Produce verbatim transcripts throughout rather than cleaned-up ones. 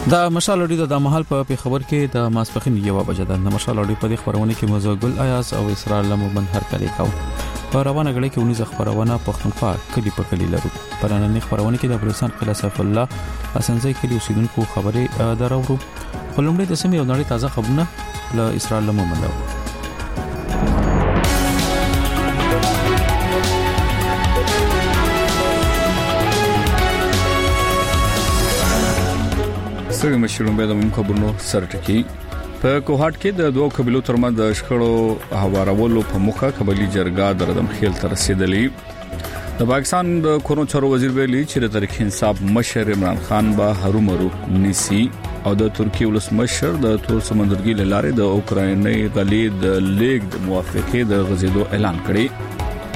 دا مشال اړیدو د محل په خبر کې د ماسپخین یو بجه د مشال اړیدو په خبرونه کې موضوع ګل ایاس او اسرائیل لمبند هر کلی کاو په روانه غړي کې ونیز خبرونه پښتونخوا کلی په کلی لرو پرانه خبرونه کې د بلوچستان قلعه سیف الله اسنځي کلی اوسیدونکو خبره درورو خلمړي د سیمې او نړۍ تازه خبرونه له اسرائیل لمبند سره مشرون به د موږ خبرونو سرټکی په کوهات کې د دوه قبيلو ترمنځ د شخړو هوارولو په مخه قبيلي جرګه د ردم خیل تر رسیدلې د پاکستان د کورونو چارو وزیر ویلي چې د تحریک انصاف مشر عمران خان به هرومرو نيسي او د ترکیه ولس مشر د تور سمندرګي لارې د اوکرایني غلي د لیګ د موافقه د غزیدو اعلان کړی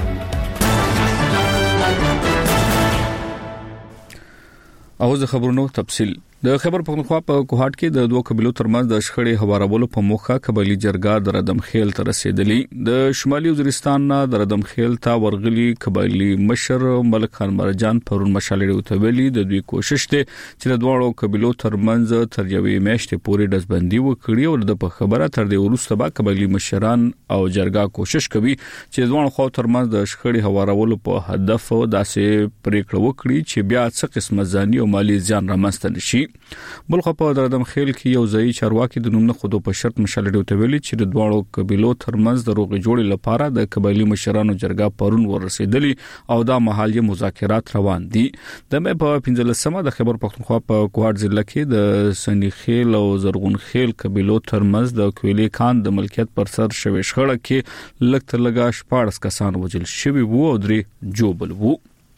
او د خبرونو تفصیل د خبر پښتونخوا په کوهات کې د دوه قبيلو ترمنځ د شخړې هوارولو په موخه قبيلي جرګه د ردم خیل تر رسیدلې د شمالي وزیرستان نه د ردم خیل ته ورغلي قبيلي مشر ملک خان مرجان پرون مشالې وتویلي د دوی کوشش ته چې د دوه قبيلو ترمنځ تر یوې میاشتې پورې دزبندي وکړي او د خبره تر دې وروسته به قبيلي مشران او جرګه کوشش کوي چې دوه خو ترمنځ د شخړې هوارولو په هدف داسې پریکړه وکړي چې بیا څه قسمه ځاني او مالی ځان رامنځته نشي بلخ په دردم خیل کې یو ځای چارواکي د نوم نه خودو په شرط مشالې وتویلي چې د دوه قبيلو ترمنځ د روغې جوړې لپاره د قبایلی مشرانو جرګه پرون ورسېدلي او دا مهالیه مذاکرات روان دي د مې په پنځلسمه د خبر پښتونخوا په کوهات ضلع کې د سنی خیل او زرغون خیل قبيلو ترمنځ د کویلي خان د ملکیت پر سر شوي شخړه کې لږ تر لږه شپږ کسان وژل شوي وو او درې جوبل وو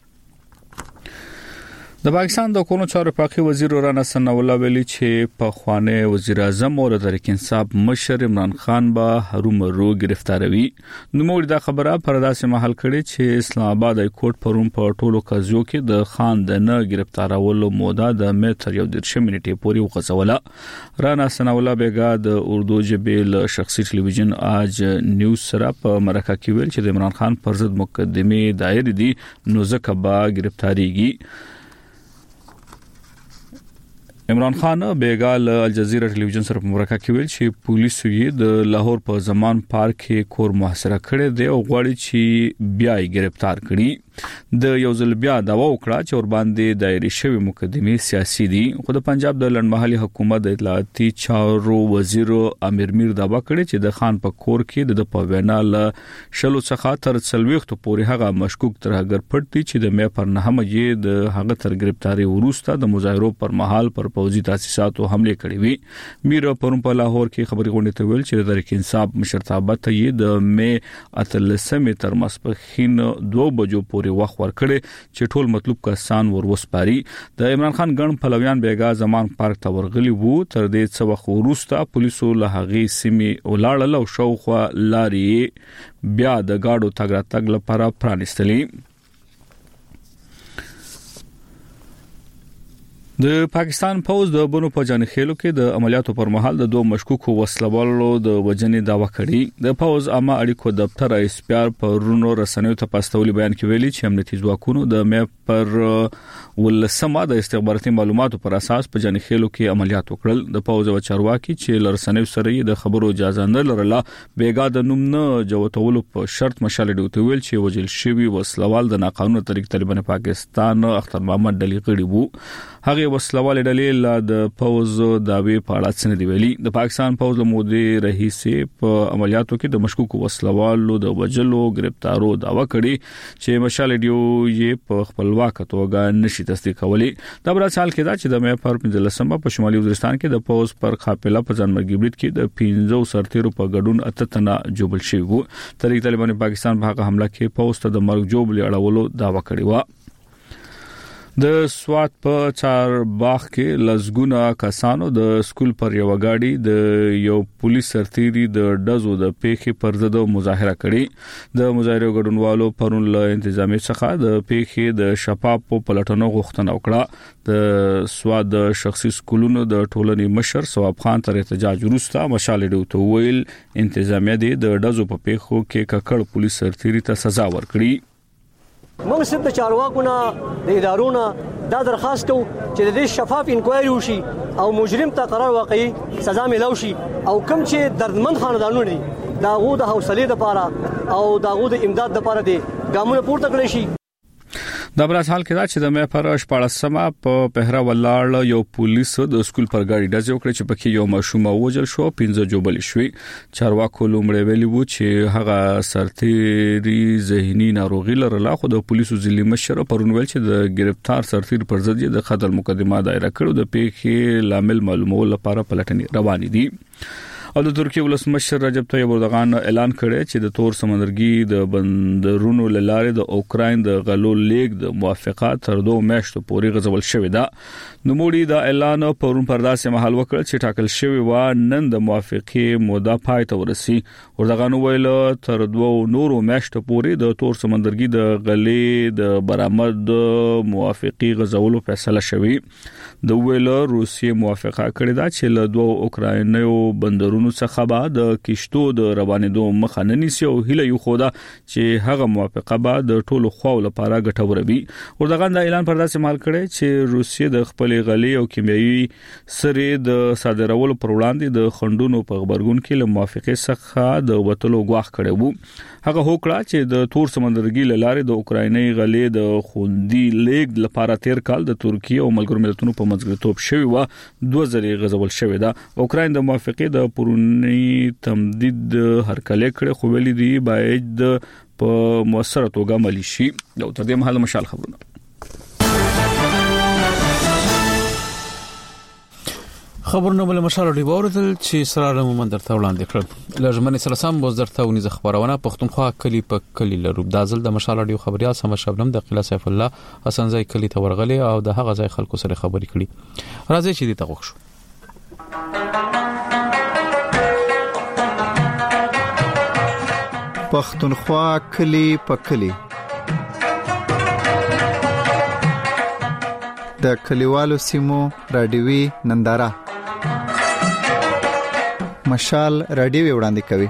د پاکستان د کورونو چارو پاکي وزیر رانا ثنا الله ویلي چې په خوانه وزیر اعظم او د تحریک انصاف مشر عمران خان به هرومرو گرفتاروي نو موږ دا خبره پر داسې محل کړي چې اسلام آباد های کورټ پرون په ټولو قضیو کې د خان د نه گرفتارولو موده د متر یو درشه منټې پورې وغځوله رانا ثنا الله بیګا د اردو ژبې له شخصي ټلویزیون آج نیوز سره په مرکه کې ویل چې د عمران خان پر ضد مقدمه دایر دي نو ځکه به گرفتاریږي عمران خان بیګال الجزیره ټلویزیون سره په مرکه کې ویل چې پولیسو یې د لاهور په زمان پارک کې کور محاصره کړی دی او غواړي چې بیا یې گرفتار کړي د یو ځل بیا داوا وکړه چې ور باندې دایره شوی مقدمه سیاسي دي خو د پنجاب د لړمحلي حکومت د اطلاعاتي چارو وزیر امیر میر داوا کړی چې د خان په کور کې د په وینا له شلو څخه تر څلويخت پورې هغه مشکوک تر هغه پټي چې د مې پر نهمه یې د هغه تر گرفتاری وروسته د مظاهرو پر مهال پر پوځي تاسیساتو حمله کړې وي میر پرون په لاهور کې خبري غونډه ته ویل چې د تحریک انصاف مشرتابه ته یې د مې اتلسمه تر ماسپخین دوه بجو پورې وخت ورکړي چې ټول مطلوب کسان وروسپاري د عمران خان ګڼ پلویان بیګا زمان پارک ته ورغلي وو تر دې څو وخت وروسته پولیسو له هغې سیمې ولاړل او شاوخوا لارې بیا د گاډو تګ راتګ لپاره پرانیستلې د پاکستان پوز د بونو په جانخېلو کې د عملیاتو پر مهال د دوه مشکوکو وسلوالو د وجنې داوا کړې د پوز عامه اړیکو دفتر ایسپیار پر رونو رسنیو ته پاستولي بیان کې ویلي چې امنیتي ځواکونو د مې پر ولسمه د استخباراتي معلوماتو پر اساس په جانخېلو کې عملیات وکړل د پوز او چارواکي چې لرسنیو سره د خبرو اجازه نه لرله بیګا د نوم نه جوړولو په شرط مشالې دوی ویل چې وجل شوی وسلوال د ناقانونه طریق طالبان پاکستان اختر محمد ډلی غړي وو هغه وسلوال ډلې لا د پوز داوی په اړه څه دی ویلي د پاکستان پوز له مودې رئیس په عملیاتو کې د مشکوک وسلوالو د وجلو گرفتارو داوا کړي چې مشال ډیو یې په خپلواک توګه نشي تصدیق کولی دا بل حال کې دا چې د مې پر پنځلسمه په شمالي وزیرستان کې د پوز پر قافله په ځانمرګي بریټ کې د پنځو سرتیرو په ګډون اتتنا جوبل شوی وو طریق طالبان پاکستان په هغه حمله کې پوز ته د مرګ جوبل اړولو داوا کړی و د سوات په چار باغ کې لزګونه کسانو د سکول پر یو غاډي د یو پولیس سرتیري د دزو د پیخي پر ضد مظاهره کړي د مظاهره غډونوالو پرون له انتظامی څخه د پیخي د شفاف په پلټنو غوښتنه وکړه د سوات د شخصي سکولونو د ټولنې مشر ثواب خان تر احتجاج وروسته مشال ډیوته ویل انتظامیه د دزو په پیخو کې ککړ پولیس سرتیري ته سزا ورکړي موږ صرف د چارواکو نه د ادارو نه دا درخواست کوو چې د دې شفاف انکوایري وشي او مجرم ته قرار واقعي سزا ملو شي او کوم چې دردمن خاندانونه دي داغو د حوصله لپاره او داغو د امداد لپاره دي ګامونه پورته کړی شي. د بل حال کې دا چې د مې پر شپاړسمه په پهرا ولاړ یو پولیس د سکول پر گاډي ډز وکړ چې پکې یو ماشوم وژل شو پنځه جوبل شوی. چارواکو لومړی ویلي وو چې هغه سرتيري ذهني ناروغي لرله خو د پولیسو ځلې مشر پرون ویل چې د گرفتار سرتير پر ضد د قتل مقدمه دایره کړو. د پیښې لامل معلومول لپاره پلټنې روانې دي. او د ترکیه ولسمشر رجب طیب اردوغان اعلان کړی چې د تور سمندرګي د بندرونو لاره د اوکراین د غلو لیک د موافقات تر دوه میاشتو پورې غځول شوې ده. نو موړي دا اعلان پرون پرداسه محل وکړ چې ټاکل شوی و نن د موافقې موده پای ته ورسي. اردوغان ویل تر دوه نورو میاشتو پورې د تور سمندرګي د غلې د برآمد موافقې غځولو فیصله شوی. د ویل روسیې موافقه کړې ده چې له دوه اوکراینیو بندرونو څخه به د کشتو د روانېدو مخه نه نیسي او هیله یو خوده چې هغه موافقه به د ټولو خواو لپاره ګټوره وي. اردوغان دا اعلان پر داسې مال کړی چې روسیې د خپل غلې او کیمیاوي سرې د صادرولو پر وړاندې د خندونو په خبرګون کې له موافقه څخه د وټلو غواخ کړی وو. هغه هوکړه چې د تور سمندرګي لاره د اوکرایني غلې د خوندي لیک لپاره تیر کال د ترکیه او ملګرو ملتونو په منځګړیتوب شوی و دوه ځلې غځول شوی ده. اوکراین د موافقې د پرونی تمدید هرکلی کړي خو ویلي دی باید په موثره توګه عملي شي. او تر دې مهاله مشال خبرونه خبرونه بل مشال دی ورته چې سره مومن درته وړاندې کړل. لږمن سره سم بوز درته ونی خبرونه پښتونخوا کلی په کلی لرو دازل د مشال دی خبریا سم شبنم د قلا سیف الله حسن زای کلی ته ورغلی او د هغه ځای خلکو سره خبرې کړي. راځي چې دې ته وښو. پښتونخوا کلی په کلی د کلیوالو سیمو رادیوي ننداره مشال رادیو وړاندې کوي.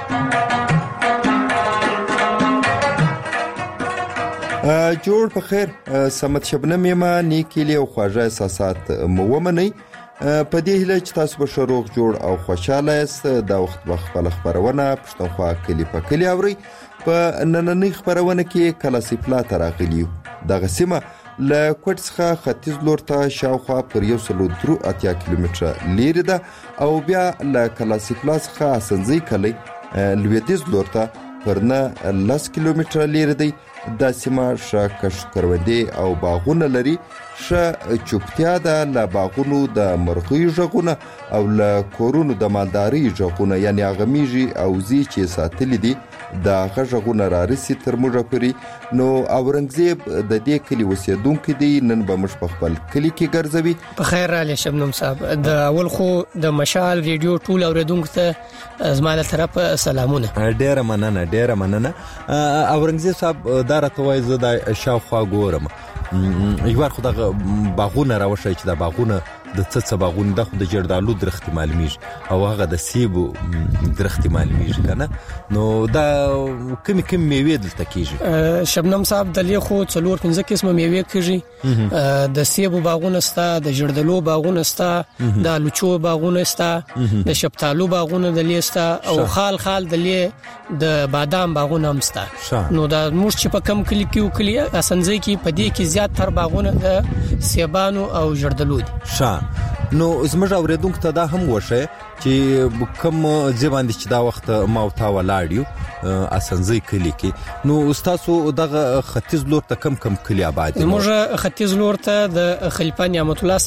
جوړ په خیر سمت شبنم یما نیکلی او خواږه احساسات مو ومني په دې هله چې تاسو به شروع جوړ او خوشاله است. دا وخت په خپل خبرونه پښتونخوا کلی په کلی اوري. په نننۍ خبرونه کې کلاسي پلاټ راغلیو. د غسیمه له کوټ څخه ختیځ لور ته شاوخوا پر یو سلو درو اتیا کیلومتره لري ده او بیا له کلاسي پلاټ څخه اسنځي کلی لویدیز لور ته پر نه لس کیلومتره لري دی. دا سیمه شاکش کروندې او باغونه لري. ش چوپتیا ده له باغونو د مرغۍ ژغونه او له کورونو د مالداري ژغونه یعنی اغمیږي او زی چې ساتلې دي دا غژغونه رارسي تر موږ پورې. نو اورنګزیب د دې کلی اوسیدونکو دی نن به مش په خپل کلی کې ګرځوي. په خیر را لشبنم صاحب د اول خو د مشال ریډیو ټول اوریدونکو ته زماده طرف سلامونه. ډیره مننه ډیره مننه. اورنګزیب صاحب دا راته وایي زه د شاوخوا ګورم یو وخت د باغونه راوښی چې د باغونه د څه باغونه د خو د جردالو درخت معلومیږي او هغه د سیبو درخت معلومیږي کنه. نو دا کمی کمی میوه دلته کیږي. شبنم صاحب دلې خو څلور پنځه قسمه میوه کیږي. د سیبو باغونه ستا د جردالو باغونه ستا د لوچو باغونه ستا د شپتالو باغونه دلې ستا او خال خال دلې د بادام باغونه هم ستا. نو دا موږ چې په کم کلی کې کلی اسنځي کې په دې کې زیات تر باغونه د سیبانو او جردالو دي. شا نو زموږ اوریدونکو ته دا هم وشه چې کوم ځباندې چې دا وخت ما او تا ولاړیو اسنځي کلی کې نو استادو دغه ختیځ لور ته کم کم کلی آباد دي. زموږ ختیځ لور ته د خلیفہ نعمت الله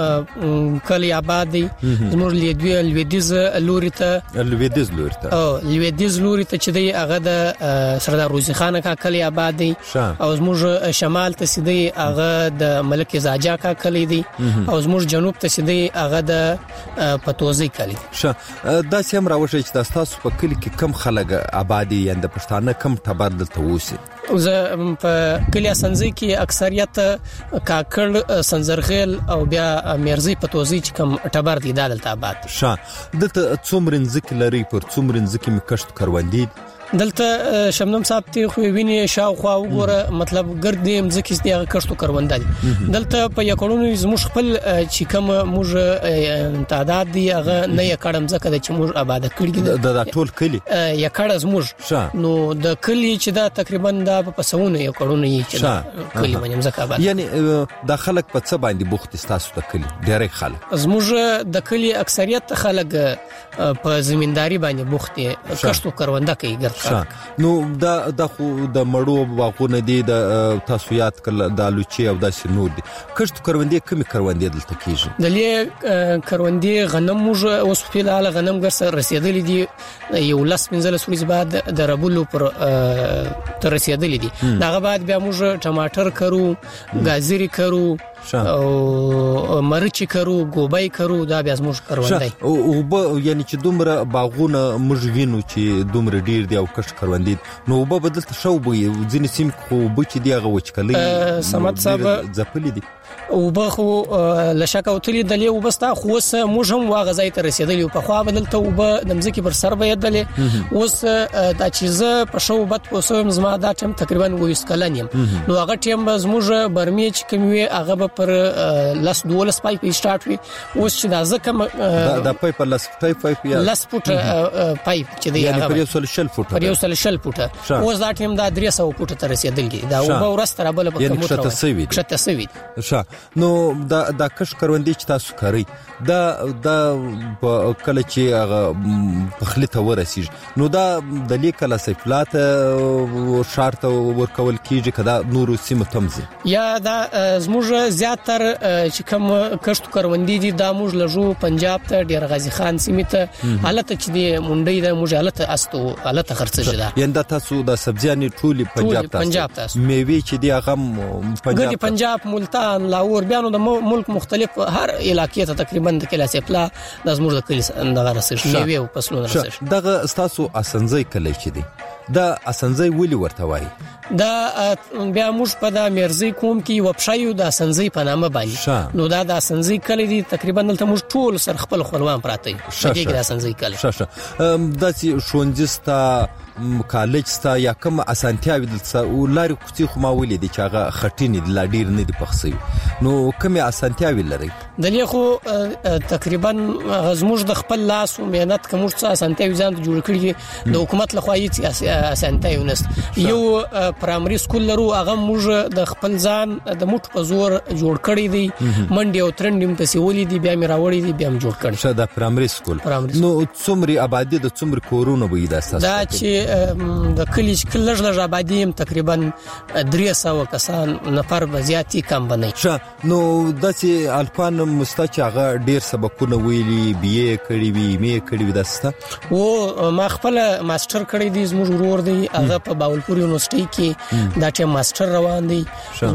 صاحب کلی آباد دي. زموږ لیدوی لویدیز لوري ته لویدیز لوري ته او لویدیز لوري ته چې دی هغه د سردار روزي خان کا کلی آباد دي او زموږ شمال ته سیدی هغه د ملک زاجا کا کلی دي او زموږ جنوب ته سیدی هغه د پتوزي کلی. شه دا سم راوښی چې تاسو په کلی کې کم خلک آبادی یا د پښتانه کم تبادل ته وسی. زه په کلی اسنځي کې اکثریت کاکړ سنزرغیل او بیا میرزي پتوزي چې کم ټبر دي دالته آباد. شه د څومره ځکه لري پر څومره ځکه می کشت کروندې دلته شمنم صاحب ته خو ویني شاوخوا وګوره مطلب ګردیم ځکه چې هغه کښتو کروندل دلته په یکړونو زموږ خپل چې کوم موږ تعداد دی هغه نه یکړم ځکه چې موږ آباد کړی د ټول کلی یکړ زموږ نو د کلی چې دا تقریبا دا په پسونه یکړونو یې چې کلی باندې ځکه آباد یعنی د خلک په څه باندې بوخت تاسو د کلی ډېر خلک زموږ د کلی اکثریت خلک په زمینداری باندې بوخت دي کښتو کرونده کوي ګرځي نو دا د خو د مړو باغونه دي د تاسو یاد کړل د لوچي او د سنور دي کښتو کروندې کومي کروندې دلته کیږي د لې کروندې غنم موږ اوس په حال غنم ګرځ رسیدلې دي یو لاس منځل سوري بعد د ربولو پر تر رسیدلې دي دغه بعد بیا موږ ټماټر کرو گازری کرو او مرچ کرو ګوبای کرو دا بیا موږ کروندای او به یعنی چې دومره باغونه موږ وینو چې دومره ډیر دی او کښت کروندې نو به بدلته شو به ځینې سیم خو به چې دی هغه وچکلې سمات صاحب ځپلې دي او به خو لشک او تلی دلې وبستا خو سه موږ هم واغځای ته رسیدلی په خو بدلته وب د مزکی پر سر به دلې اوس دا چیزه په شو بد پوسوم زما دا ټیم تقریبا ویس کلنیم نو هغه ټیم به زموږ برمی چې کومي هغه پر لاس دولس پایپ سٹارټ وي اوس چې دا زکه دا پایپ لاس پایپ یا لاس فوټ پایپ چې دی یعنی پر یو سل شل فوټ پر یو سل شل فوټ اوس دا ټیم دا درې سوه فوټ ته رسیدلی دا او ورسته بل په کومه شته سوي شته سوي ښه نو دا د کښ کروندې چې تاسو کوي دا د کله چې هغه پخلیته ورسیږي نو دا د لیکل سیفلات شرط ورکول کیږي کدا نورو سیمه تمزي یا دا زموږ زیاتر چې کوم کښت کروندې دي دا موږ لجو پنجاب ته ډیر غازی خان سیمه ته حالت چې دی مونډي د موږ حالت استو حالت خرڅ جدا یندا تاسو د سبزیانې ټولي پنجاب تاسو پنجاب تاسو میوه چې دی هغه پنجاب پنجاب ملتان لاهور بیانو د ملک مختلف هر علاقې ته تقریبا د کلا سپلا د زموږ د کلی دغه رسېږي میوه او فصلونه رسېږي دغه تاسو اسنځي کلی چې دی دا اسنځي ولي ورته وایي دا بیا موږ په د مرزي کوم کې وبشایو د اسنځي په نامه باندې نو دا د اسنځي کلی دی تقریبا دلته موږ ټول سر خپل خپلوان پراته یو دغه د اسنځي کلی شه د شونځستا کالج ستا یا کوم اسانتیاوي دلته او لاري کوڅې خو ما ولې دي چې هغه خټینې د لاډیر نه دي پخسي نو کوم اسانتیاوي لري دلته خو تقریبا زموږ د خپل لاس او مهنت کوم څه اسانتیاوي ځان جوړ کړی د حکومت لخوا یې اسانتیاوي نست یو پرایمري سکول لرو هغه موږ د خپل ځان د موټ په زور جوړ کړی دی منډي او ترندیم په سیولې دی بیا مې راوړی دی بیا مې جوړ کړی شه د پرایمري سکول نو څومره آبادی د څومره کورونه به د اساس دا چې د کلی کلج لږ آبادی تقریبا درې سوه کسان نفر بزیاتی کم بنئ شه نو داسې الکوان مستچ هغه ډیر سبقونه ویلي بي کړي وي می کړي وي داسته او ما خپل ماستر کړی دی زموږ ورور دی هغه په باولپور یونیورسيټي کې دا ټیم ماستر روان دی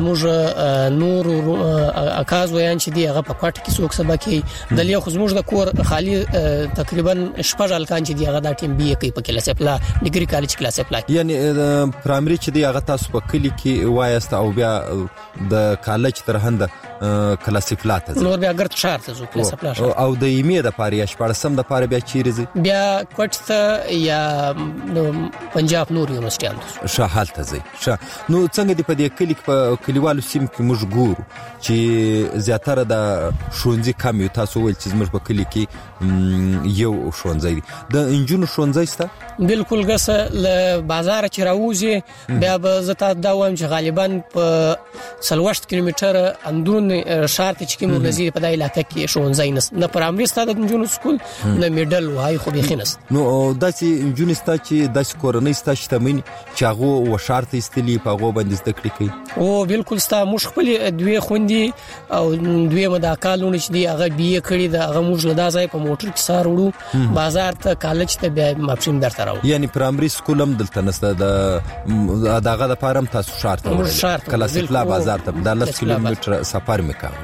زموږ نور اکاز ویان چې دی هغه په کوټ کې څوک سبق کوي د لیو خو زموږ د کور خالی تقریبا شپږ الکان چې دی هغه دا ټیم بي کوي په کلاس اپلا ډیګري کالج کلاس اپلا یعنی پرایمري چې دی هغه تاسو په کلی کې وایست او بیا د کالج تر هند کلاس اپلا ته نور بیا ګرځ شهر ته ځو کلاس اپلا او د ایمه د پاره یا شپږم د پاره بیا چیرې بیا کوټ ته یا پنجاب نور یونیورسيټي شاحال ته ځي شه نو څنګه دی په دې کلی په کلیوالو سیم کې موږ ګورو چې زیاتره د شونځي کم یو تاسو ول چې موږ په کلی کې یو شونځي د انجونو شونځي ستا بالکل ګسه ل بازار چې راوځي بیا به زته دا وایم چې غالبا په سلوشت کیلومتر اندرون شهر ته چې کوم نزيد په دای علاقې کې شونځي نس نه پرامري ستاد انجونو سکول نه میډل وای خو به خینس نو داسې انجونو ستا چې داسې کورنۍ ستا شتمنی چې هغه و شرط استلی په هغه باندې زده کړې کوي او بالکل ستا مش خپل دوی خوندي او دوی مدا کالونه چې دی هغه بي کړی دا هغه موږ لدا ځای په موټر کې سار وړو بازار ته کالج ته بیا ماپشین درته راو یعنی پرایمري سکول هم دلته نسته د دغه د پارم تاسو شرط کلاس اپلا بازار ته د لس کیلومتر سفر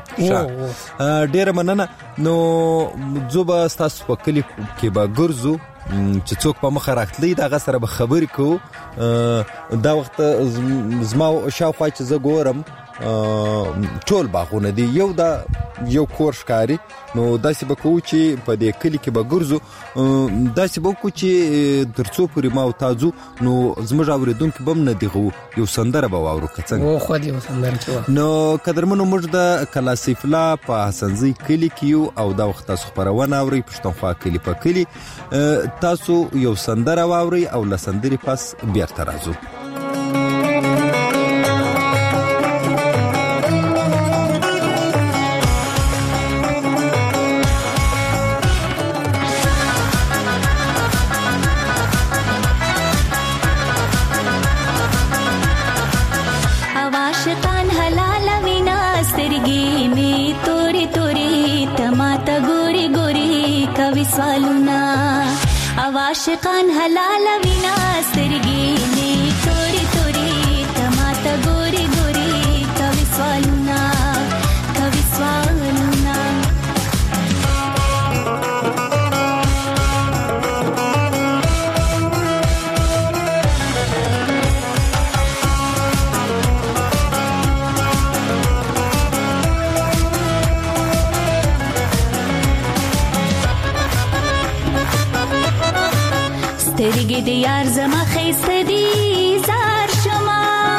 وکاو ډیر مننه نو زوبا تاسو په کلی کې با ګرځو چې څوک په مخ راختلی دا غسر به خبرې کو دا وخت زما شاوخوا چې زه ګورم ټول باغونه دي یو د یو کور ښکاری نو داسې به کوو چې په دې کلی کې به ګرځو داسې به وکړو چې ترڅو پورې ما او تاسو نو زموږ اوریدونکو به نه دیغو یو سندره به واورو که څنګه او خو دې سندره نو قدرمنو موږ د کلاسیفلا په حسنزي کلی کې یو او دا وخت تاسو خبرونه اوري پښتونخوا کلی په کلی تاسو یو سندره واوري او له سندرې پس بیرته راځو आशिकान हलाल विना स्तरगी ने तोरी तोरी तमाता गोरी गोरी कवि स्वालुना कवि स्वालुना سترګې د یار زما خیسته دي زار شما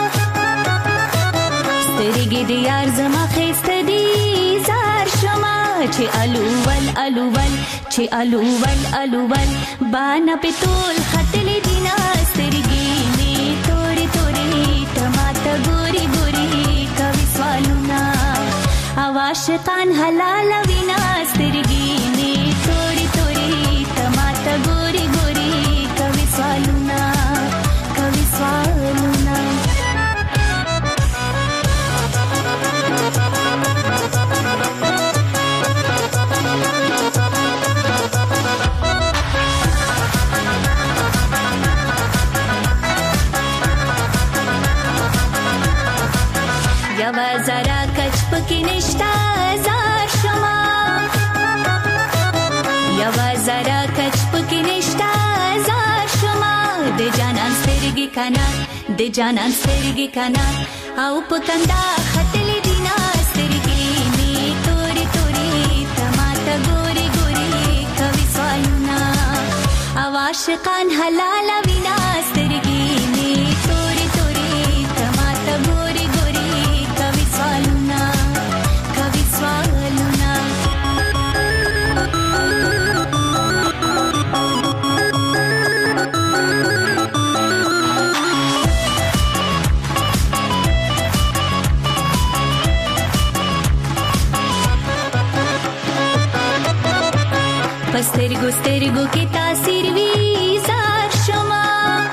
سترګې د یار زما خیسته دي زار شما چې الوول الوول چې الوول الوول بانا په تول خطلې دینا سترګې می توري توري تماته ګوري ګوري کوي سوالونه عاشقان حلال وینا سترګې می توري توري تماته ګوري ګوري کوي سوالونه کوي سوالونه یوا زرا کچ پکې نشتا زار شما یوا زرا کچ پکې نشتا زار شما د جانان سترګې کنا د جانان سترګې کنا او پکندا خطلې دینا سترګې می توري توري تماته ګوري ګوري کوي سوالونه او عاشقان حلال وینا سترګې می توري توري تماته ګوري ګوري کوي سوالونه کوي سوالونه پسترګو سترګو کې تاثیر وی زار شما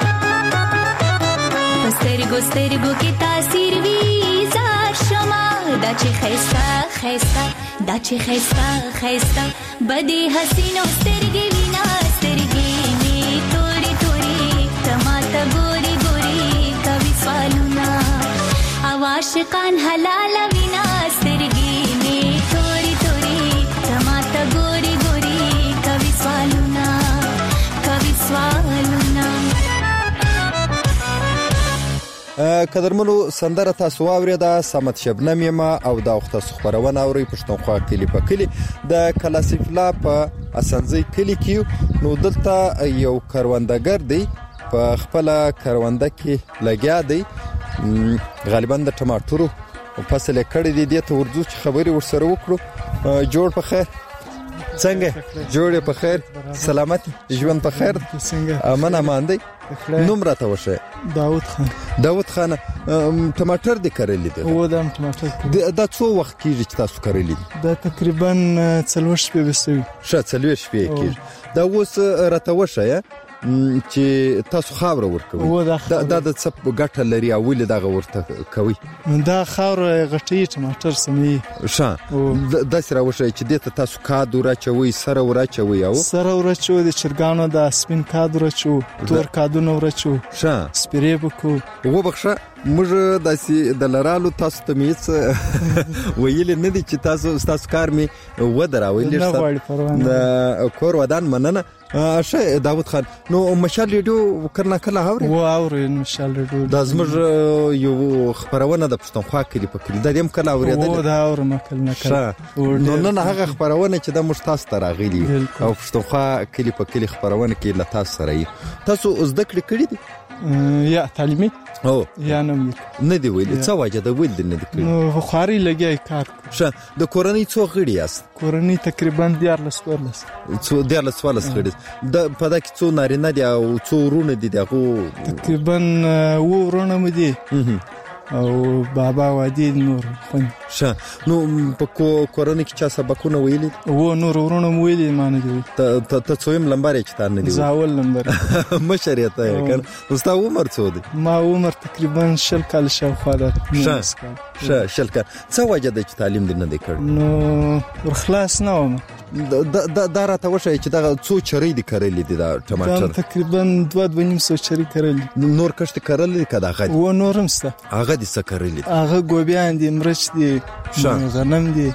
پسترګو سترګو کې تاثیر وی زار شما دا چې خيستا خيستا دا چې خيستا خيستا بدی حسینو سترګې وینا سترګې می توري توري تماته ګوري ګوري کوي سوالونه او عاشقان حلال وینا سترګې می توري توري تماته ګوري ګوري کوي سوالونه کوي سوالونه قدرمنو سندره تاسو واوریده سمت شبنم یما او دا وخت خبرونه اوري پښتونخوا کلی په کلی د کلاسیفلا په اسنځي کلی کې نو دلته یو کاروندګر دی په خپل کارونده کې لګیا دی غالبا د ټماټرو فصل کړي دي د ورځو خبري ورسره وکړو جوړ په خیر څنګه جوړ په خیر سلامت ژوند په خیر څنګه امن امان دی نوم راته وشه داوود خان داوود خان ټماټر دې کړلې دي و دا ټماټر دا څو وخت کېږي چې تاسو کړلې دا تقریبا څلور شپې وسوي ښه څلور شپې کېږي دا اوس راته وشه چې تاسو خاور ورکوي دا د څه ګټه لري او ولې دا ورته کوي دا خاور غټي ټماټر سمي ښه دا سره وشه چې د تاسو کادو راچوي سره ورچوي او سره ورچوي د چرګانو د سپین کادو راچو تور کادو نو راچو ښه سپری بکو و بخښه موږ داسې د لرالو تاسو ته میڅ ویل نه دي چې تاسو تاسو کار می ودراوي لږ د کور ودان مننه شه داوود خان نو مشال ریډیو کله کله اوري و اوري مشال ریډیو د زمر یو خبرونه د پښتونخوا کلی په کلی د دې کله اوریدل و دا اورم کله کله نو نن هغه خبرونه چې د مشتاس تراغلي او پښتونخوا کلی په کلی خبرونه کې لتا سره تاسو زده کړی کړی دي یا تعلیمي او یا نم نه دی ویل څه واجه د ویل نه دی نو خاري لګي کار شه د کورنۍ څو غړي یاست کورنۍ تقریبا دیارلس ورلس څو دیارلس ورلس غړي د پدا کې څو نارینه دي او څو ورونه دي دغه تقریبا و ورونه مدي او بابا وادي نور خو شه نو په کورنۍ کې چا سبقونه ویلي و نور ورونه ویلي مان دي ته ته څویم لمبر چې تان نه دی زاول لمبر مشریته کنه نو عمر څو دی ما عمر تقریبا شل کال شاوخوا ده شه شه شل کال څه وجه د تعلیم دی نه دی کړ نو ورخلاص نه وم دا دا راته وشي چې دا څو چری دي کړلې دي دا ټماټر تقریبا دوه ونیم سو چری کړلې نور کښت کړلې کدا غد و نورم سته هغه دي څه کړلې هغه ګوبیان دي مرچ دي غنم دي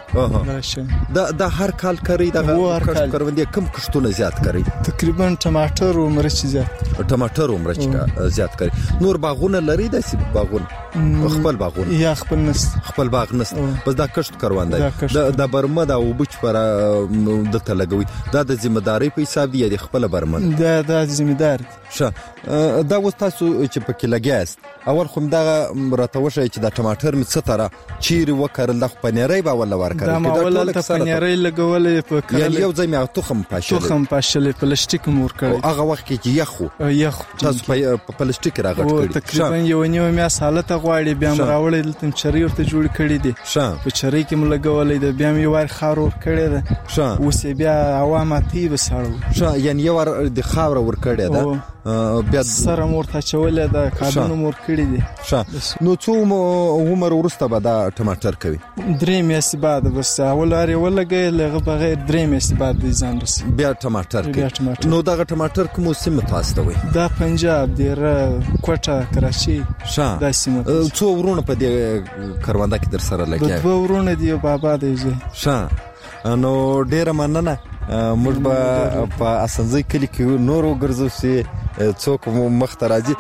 دا دا هر کال کوي دا کښت کروندې کم کښتونه زیات کوي تقریبا ټماټر او مرچ زیات ټماټر او مرچ زیات کوي نور باغونه لري د سی باغونه خپل باغونه یا خپل نس خپل باغ نس بس دا کښت کروندې دا برمه دا وبچ پر د تلګوي دا د ذمہ داری په حساب دی د خپل برمن دا د ذمہ دار شه دا وستاسو چې پکې لګیاست اول خو دا راتوشه چې دا ټماټر می ستاره چیرې وکړل د پنیرې با ولا ورکړل دا ټول ته پنیرې لګولې په کړل یو ځای می تخم پاشل تخم پاشل پلاستیک مور کړ هغه وخت کې یخو یخ تاسو په پلاستیک راغټ کړی تقریبا یو نیو می حالت غواړي بیا مراولې دلته چری ورته جوړ کړی دي شه په چری کې ملګولې د بیا می ور خارور کړی ده شه اوس بیا عوامتي وساړو شه یعنی یو ور د خاور ور کړی ده بیا سره مورته چولې دا کارونه مور کړی دي شه نو څو عمر ورسته به دا ټماټر کوي درې میاشتې بعد بس اول اړ ولګې لغه بغیر درې میاشتې بعد د ځان رسي بیا ټماټر کوي نو دا ټماټر کوم سیمه تاسو ته وي دا پنجاب دی را کوټه کراچي شه دا سیمه څو ورونه په دې کارواندا کې در سره لګیا دوه ورونه دی بابا دی شه نو ډیر مننه موږ به په اسنځي کلی کې نور وګرځو سي څوک مخ ته راځي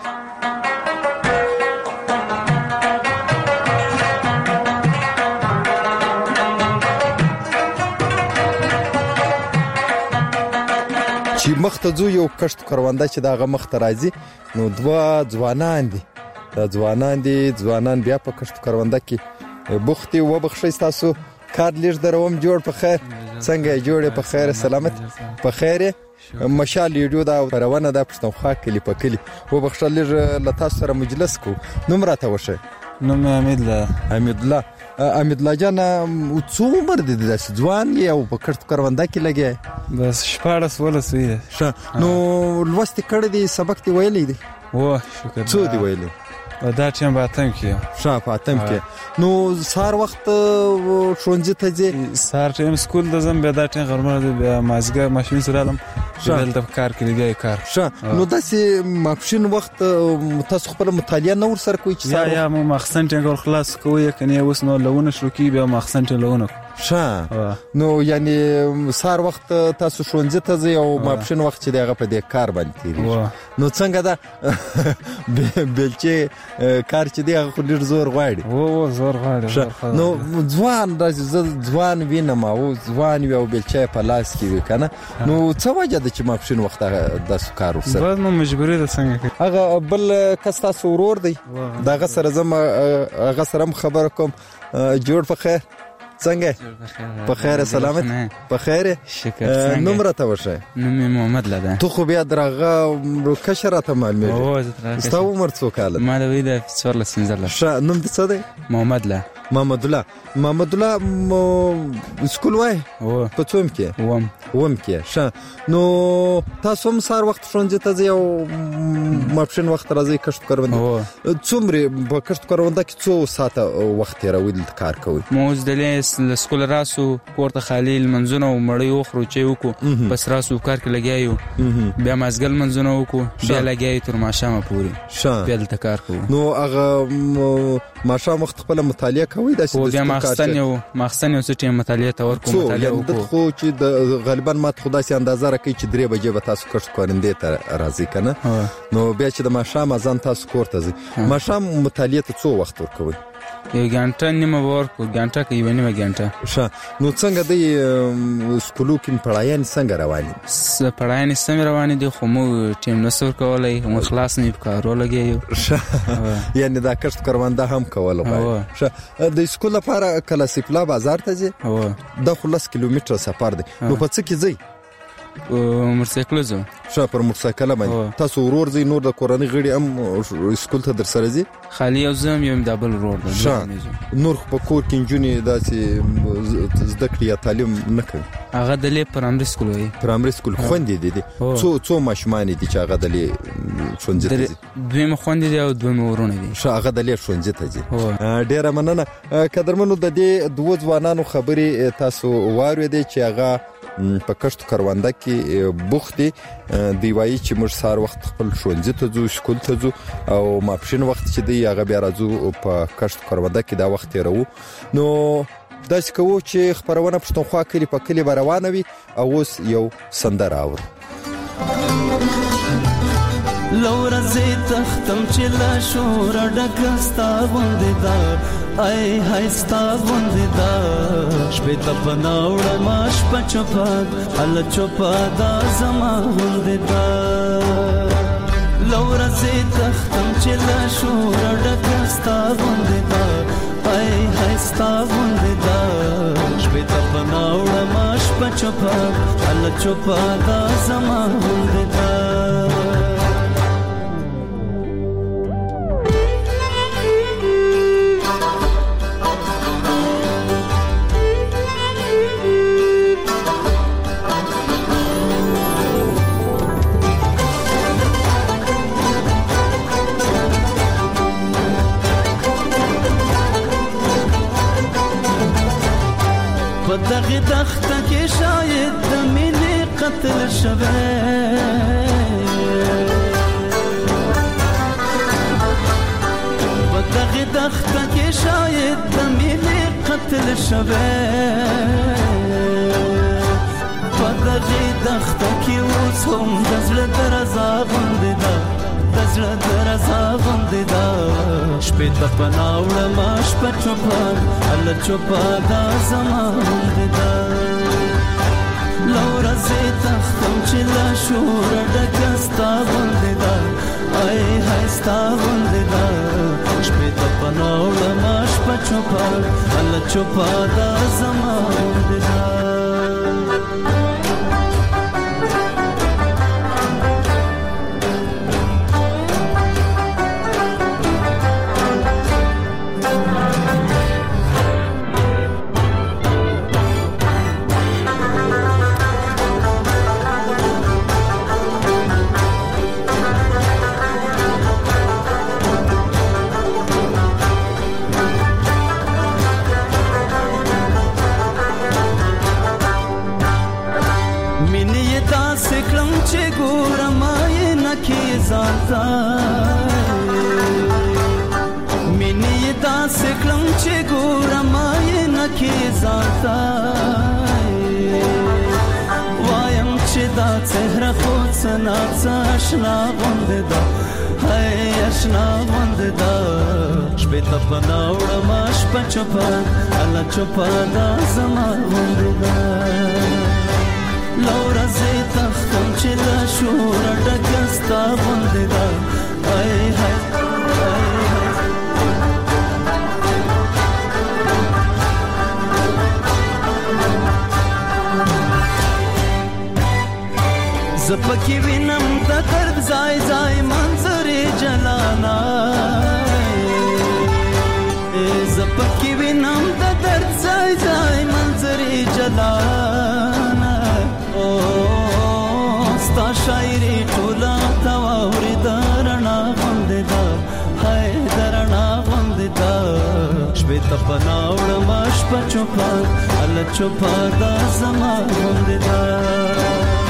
چې مخ ته ځو یو کښت کارواندا چې دا غ مخ ته راځي نو دوا ځوانان دي دا ځوانان دي ځوانان بیا په کښت کارواندا کې بوختي و بخښي تاسو کار لږ دروم جوړ په خیر څنګه جوړه په خیر سلامت په خیر مشال ریډیو دا پرونه د پښتونخوا کلی په کلی و بخښل لږ لتا سره مجلس کو نوم راته وشه نوم حمید الله حمید الله حمید الله جان څو عمر دي د ځوان یو په کښت کارواندا کې لګي بس شپاړس ولسوي نو لوست کړه دي سبق دی ویلې دي و شکر څو دی ویلې دا ټیم باتم کې شاه پاتم کې نو سار وخت شونځ ته ځي سار ټیم سکول د زم به دا ټیم غرمه د مازګه ماشین سره علم دلته کار کوي دی کار شه نو داسې ماپشین وخت تاسو خپل مطالعه نور سره کوي چې یا یا مو مخسن ټینګ خلاص کوی کني اوس نو لونه شروع کی بیا مخسن ټینګ لونه شه نو یعنی سار وخت تاسو شونځ ته ځي او ماپشین وخت چې دغه په دې کار باندې تیری نو څنګه دا بلچې کار چې دی هغه ډیر زور غواړي او زور غواړي نو ځوان د ځوان وینم او ځوان یو بلچې په لاس کې وکنه نو څه وجه د چې ماپشین وخت د کار وسره بعد نو مجبوری ده څنګه هغه بل کس تاسو ورور دی دغه سره زم هغه سره خبر کوم جوړ په خیر څنګه په خیر سلامت په خیر شکر څنګه نوم راته وشه نوم محمد لده تو خو بیا درغه کشراته معلومه او ستاسو عمر څو کال ما د وې د څوارلس سنځل شه نوم د څه دی محمد له محمد الله محمد الله سکول وای او په څوم کې وم وم کې شه نو تاسو هم سار وخت شونځ ته یو ماپشن وخت راځي کښت کارواندا څومره په کښت کارواندا کې څو ساعته وخت راوړل کار کوي موږ د لسکول راسو پورته خلیل منځونه او مړی وخرو چې وکړو بس راسو کار کې لګیایو بیا مازګل منځونه وکړو بیا لګیایو تر ماښامه پورې بیا د کار کوو نو هغه ماښام وخت خپل مطالعه کوي د سکول بیا ماخستن یو ماخستن یو څه مطالعه تور کوم مطالعه وکړو خو چې د غالبا مات خدای سي اندازه راکړي چې درې بجې به تاسو کښت کورندې ته راځي کنه نو بیا چې د ماښام اذان تاسو کور ته ځي ماښام مطالعه ته څو وخت ورکوي یو غنټه نیمه ورکو غنټه کې یو نیمه غنټه ښه نو څنګه د سکولو کې پړایان څنګه رواني س پړایان سم رواني دي خو مو ټیم نسور کولای مو خلاص نه کارو لګي ښه یعنی دا کښت کارونده هم کول غواړي ښه د سکول لپاره کله سپلا بازار ته ځي د خلاص کیلومتر سفر دی نو په څه کې ځي موټرسایکل زو شا پر موټرسایکل باندې تاسو ورور زی نور د کورنۍ غړي هم سکول ته در سره زی خالي او زم یم دبل ورور شا نور په کور کې جونی داسې زده کړې یا تعلیم نه کوي هغه د لې پرایمري سکول وي پرایمري سکول خوندې دي څو څو ماشومان دي چې هغه د لې ښوونځي ته ځي دوی خوندې دي او دوی ورونه دي شا هغه د لې ښوونځي ته ځي ډیره مننه قدرمنو د دې دوه ځوانانو خبرې تاسو واورېدې چې هغه په کښت کارونده کې بوخت دي دی وایي چې موږ سار وخت خپل ښوونځي ته ځو سکول ته ځو او ماپښین وخت چې دی هغه بیا راځو په کښت کارونده کې دا وخت تیرو نو داسې کوو چې خبرونه پښتونخوا کلی په کلی روانه وي او اوس یو سندره اورو لور زه تختم چې لا شور ډکستا غوندې دا ای هاي ستا غوندې دا شپې ته پناوړه ماش پچپا ال چوپا دا زما غوندې دا لور زه تختم چې لا شور ډکستا غوندې دا ای هاي ستا غوندې دا شپې ته پناوړه ماش پچپا ال چوپا دا زما غوندې دا دغه دخته کې شاید د مینې قتل شوه دغه دخته کې شاید د مینې قتل شوه په دغه دخته کې اوس هم د زړه درزا غوندې ده د زړه درزا غوندې ده شپې ته پناوړه ما شپه چوپه هله چوپه دا زما غوندې ده له ورځې تختم چې له شوره ډکه ستا غوندې ده ای های ستا غوندې ده شپې ته پناوړه ما شپه چوپه هله چوپه دا زما غوندې ده مینې داسې کړم چې ګورم یې نکې ځانته وایم چې دا څهره خو څه ناڅه اشنا غوندې ده هی اشنا غوندې ده شپې ته پناوړه ما شپه چوپه هله چوپه دا زما غوندې ده له ورځې تختم چې له شوره ډکه ستا غوندې ده ای های زه پکې وینم د درد ځای ځای منظرې جلانا زه پکې وینم د درد ځای ځای منظرې جلانا ستا شاعري ټوله تا واورې د رڼا غوندې ده هی د رڼا غوندې ده شپې ته پناوړه ما شپه چوپه هله چوپه دا زما غوندې ده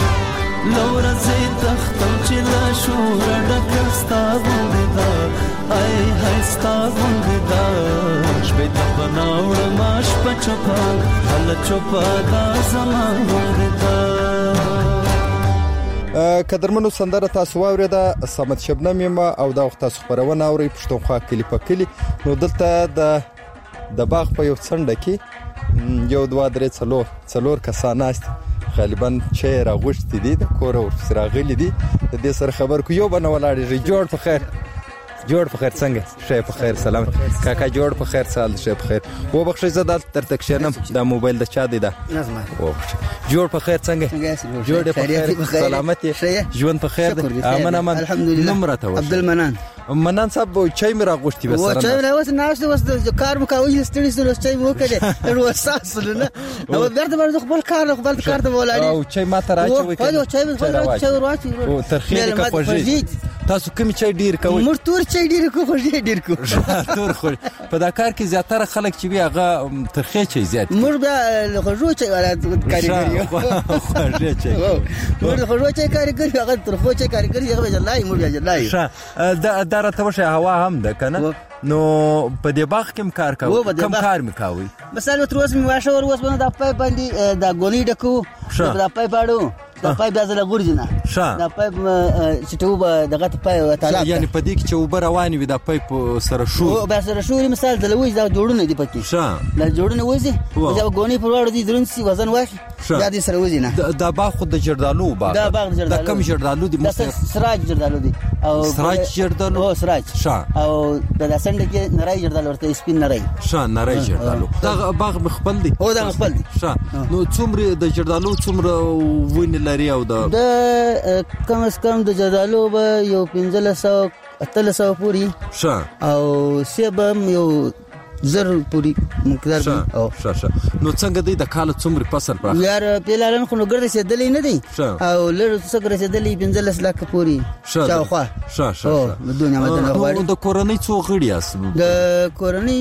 له ورځې تختم چې له شوره ډکه ستا غوندې ده ای هستا غونډه شپې ته پناوړ ماش پچپا هل چوپا دا زما غونډه. قدرمنو سندره تاسو واوریده صمد شبنم یم او دا وخت تاسو خبرونه اورئ پښتونخوا کلی په کلی. نو دلته د د باغ په یو څنډه کې یو دوه درې څلور څلور کسان ناست غالبا چې راغوښتي دي د کور او راغلي دي د دې سره خبر کو یو بنه ولاړی جوړ په خیر جوړ په خیر څنګه شې په خیر سلام کاکا جوړ په خیر سال شې په خیر و بخښه زدل تر تکشنم دا موبایل د چا دی دا و جوړ په خیر څنګه جوړ په خیر سلامت ژوند په خیر امن امن نمبر ته عبد المنان منان صاحب چای می راغوښتي به سره چای راوس ناشته وس کار مکاوي ستړي سره چای مو کړي نو اساسونه نو درته باندې خپل کار خپل کار ته ولاړی او چای ما ته راچوي کړي چای مې چای راچوي او ترخیل کا پوجي تاسو کوم چای ډیر کوي مر تور چای ډیر کو خو ډیر کو تور خو په دا کار کې زیاتره خلک چې وی هغه ترخی چای زیات مر بیا خو چای ولا کاریګری خو چای مر خو چای کاریګری هغه ترخو چای کاریګری هغه جلای مر جلای دا دا راته وشه هوا هم ده کنه نو په دې باغ کې کار کوي کم کار مکاوي مثلا تر اوسه مې واشه ور اوس باندې د پای باندې د غونی ډکو د پای پاړو د پای بیا زله ګورځنه د پای چټو دغه پای تعالی یعنی په دې کې چې وبر رواني وي د پای سره شو او به سره شو مثال د لوي دا جوړونه دي پکې ښه دا جوړونه وځي دا غونی پر وړو دي درنسي وزن واخی دا دې سره وځي نه دا باغ خود د جردالو باغ دا باغ جردالو دا کم جردالو دي سراج جردالو دي او سراج جردالو او سراج ښه او د سند کې نړۍ جردالو ورته سپین نړۍ ښه نړۍ جردالو دا باغ خپل دي او دا خپل دي ښه نو څومره د جردالو څومره ونی لري او د کم از کم د جردالو به یو پنځه سوه اتلس سوه پورې ښه او سیب هم یو زر پوری مقدار او ښه ښه نو څنګه دی د کال څومره فصل پراخ یار پیلارن خو نو ګرځي سدلې نه دی او لږ څه ګرځي سدلې پنځه لک پوری چاخوا ښه ښه د دنیا مدن غواړي د کورنۍ څو غړي اس د کورنۍ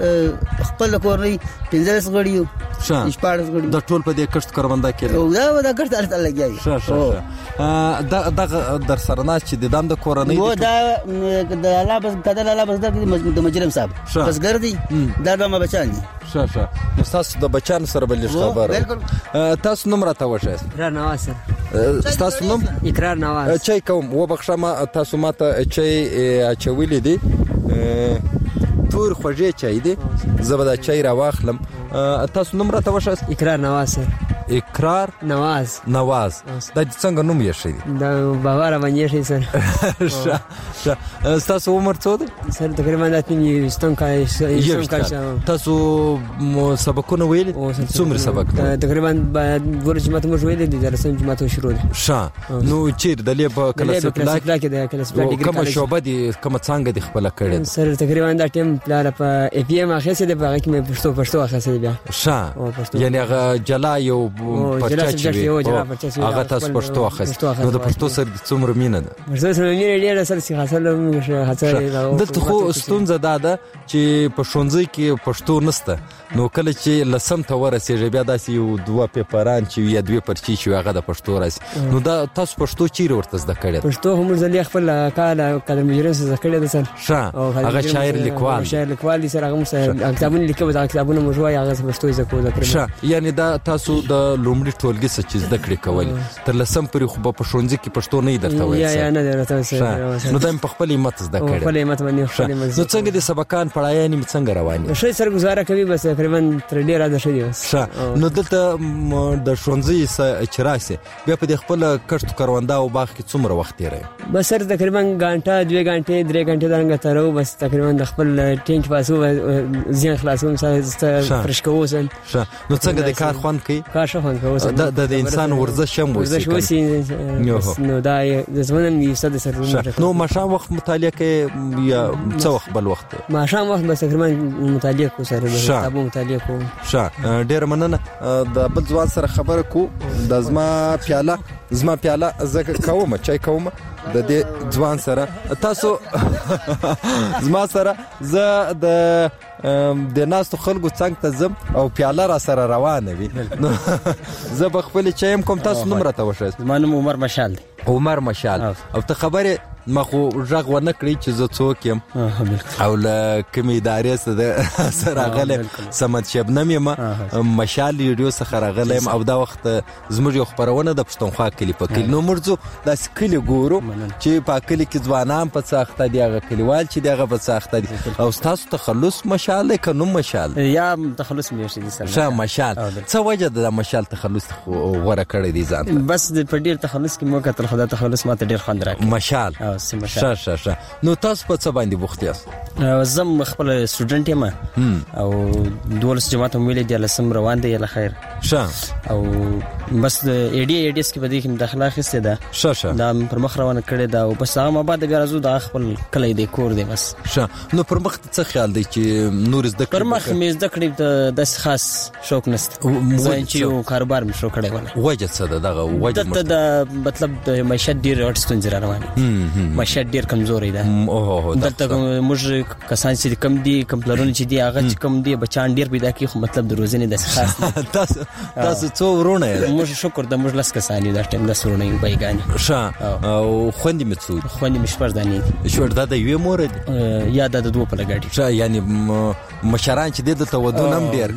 خپل کورنۍ پنځه غړي ښه شپږ غړي د ټول په دې کښت کاروندا کې او دا د کښت ارته لګي ښه ښه دا د در سره نه چې د دام د کورنۍ و دا د الله بس کدل الله بس د مجرم صاحب بس ګرځي دا د ما بچان دي ښه ښه نو تاسو د بچان سره بل خبره تاسو نوم راته وښه اقرار نواز تاسو نوم اقرار نواز چای کوم و بخښه ما تاسو ماته چای اچولې دي تور خوږی چای دی زبدا چای را واخلم تاسو نوم راته وښه اقرار نواز اقرار نواز نواز دا څنګه نوم یې شي دا باور باندې شي سر ښه ښه تاسو عمر څو دی سر تقریبا د تیم ستون کای ستون کای تاسو سبقونه ویل څومره سبق تقریبا ورځ ماته مو ویل دي درسم چې ماته شروع دي ښه نو چیر د لیب کلاس پلاک کې د کلاس پلاک ډیګری کوم شوبه دي کوم څنګه د خپل کړي سر تقریبا دا ټیم پلان په ای پی ام اخیسه د باغ کې مې پښتو پښتو اخیسه بیا ښه یعنی هغه جلا یو پرچا چې هغه تاسو پښتو اخیسته نو د پښتو سره څومره مینه ده پښتو سره مینه ډیره سره څه حاصل حاصل دلته خو ستونزه ده ده چې په شونځي کې پښتو نشته نو کله چې لسم ته ورسېږي بیا داسې یو دوه پیپران چې یا دوه پرچی چې هغه د پښتو راځي نو دا تاسو پښتو چیرې ورته زده کړی پښتو هم ځلې خپل کال کله مجرم زده کړی ده سر ښه هغه شاعر لیکوال شاعر لیکوال سره هغه کتابونه لیکي دا کتابونه مو جوړه هغه پښتو زده کوو ښه یعنی دا تاسو د لومړي ټولګي څخه چې زده کړې کولې تر لسم پورې خو په شونځي کې پښتو نه درته وایي یا یا نه درته نو دا په خپل همت زده کړې خپل همت باندې خپل نو څنګه د سبقان پړایانې څنګه رواني شي سره گزاره کوي بس تقریبا تر ډیره ده شي بس نو دلته د شونځي چې راسي بیا په خپل کښت کاروندا او باغ کې څومره وخت یې بس سر تقریبا غانټه دوه غانټه درې غانټه درنګ ترو بس تقریبا د خپل ټینک پاسو زین خلاصوم سره فرش کووسن نو څنګه د کار خوان کوي کار شو خوان کووسن د انسان ورزش هم ورزش وسی نو دا د زمونم یو ست سره نو ماشام وخت مطالعه کې یا څو وخت بل وخت ماشام وخت بس تقریبا مطالعه کو سره کتابو مطالعه کو ښه ډیر مننه د بل ځوان سره خبره کو د زما پیاله زما پیاله زکه کومه چای کومه د دې ځوان سره تاسو زما سره زه د د ناستو خلکو څنګه ته زم او پیاله را سره روانه وي زه به خپل چایم کوم تاسو نوم راته وښایئ زما نوم عمر مشال دی عمر مشال او ته خبره ما خو ژغ ونه کړی چې زه څوک یم او له کومې ادارې سره راغلی صمد شبنم یم مشال ریډیو څخه راغلی یم او دا وخت زموږ یو خپرونه د پښتونخوا کلي په کلي نو موږ ځو داسې کلي ګورو چې په کلي کې ځوانان په څه اخته دي هغه کلیوال چې دي هغه په څه اخته دي او ستاسو تخلص مشال دی که نوم مشال یا تخلص مې شي سره ښه مشال څه وجه د مشال تخلص غوره کړی دی ځان بس په ډیر تخلص کې مو کتل خدای تخلص ماته ډیر خوند راکړي مشال او سم مشال ښه ښه ښه نو تاسو په څه باندې بوخت یاست زم خپل سټوډنټ یم او دولس جماعت هم ویلې د لسم روان دی له خیر ښه او بس د ای ډي ای ډي اس کې بده کې داخله اخیسته ده ښه ښه دا پر مخ روانه کړې ده او بس هغه مباده ګرځو د خپل کلی دی کور دی بس ښه نو پر مخ څه خیال دی چې نور زده پر مخ مې زده کړې د خاص شوق نشته زه چې یو کاروبار مې شو کړی ولا وجه څه ده دغه وجه د مطلب د معیشت ډیر اړستون زر روانه معیشت ډیر کمزوري ده اوه دلته موږ کسان چې کم دي کمپلرونه چې دي هغه چې کم دي بچان ډیر پیدا کی خو مطلب د روزنه د خاص تاسو تاسو څو ورونه موږ شکر د موږ لاس کسان دي دا ټیم د سرونه یو بایګانی ښه او خوندې مې څو خوندې مې شپږ دانې شور دا د یو مور دي یا د دوه په لګاډي ښه یعنی مشران چې د تودون هم ډیر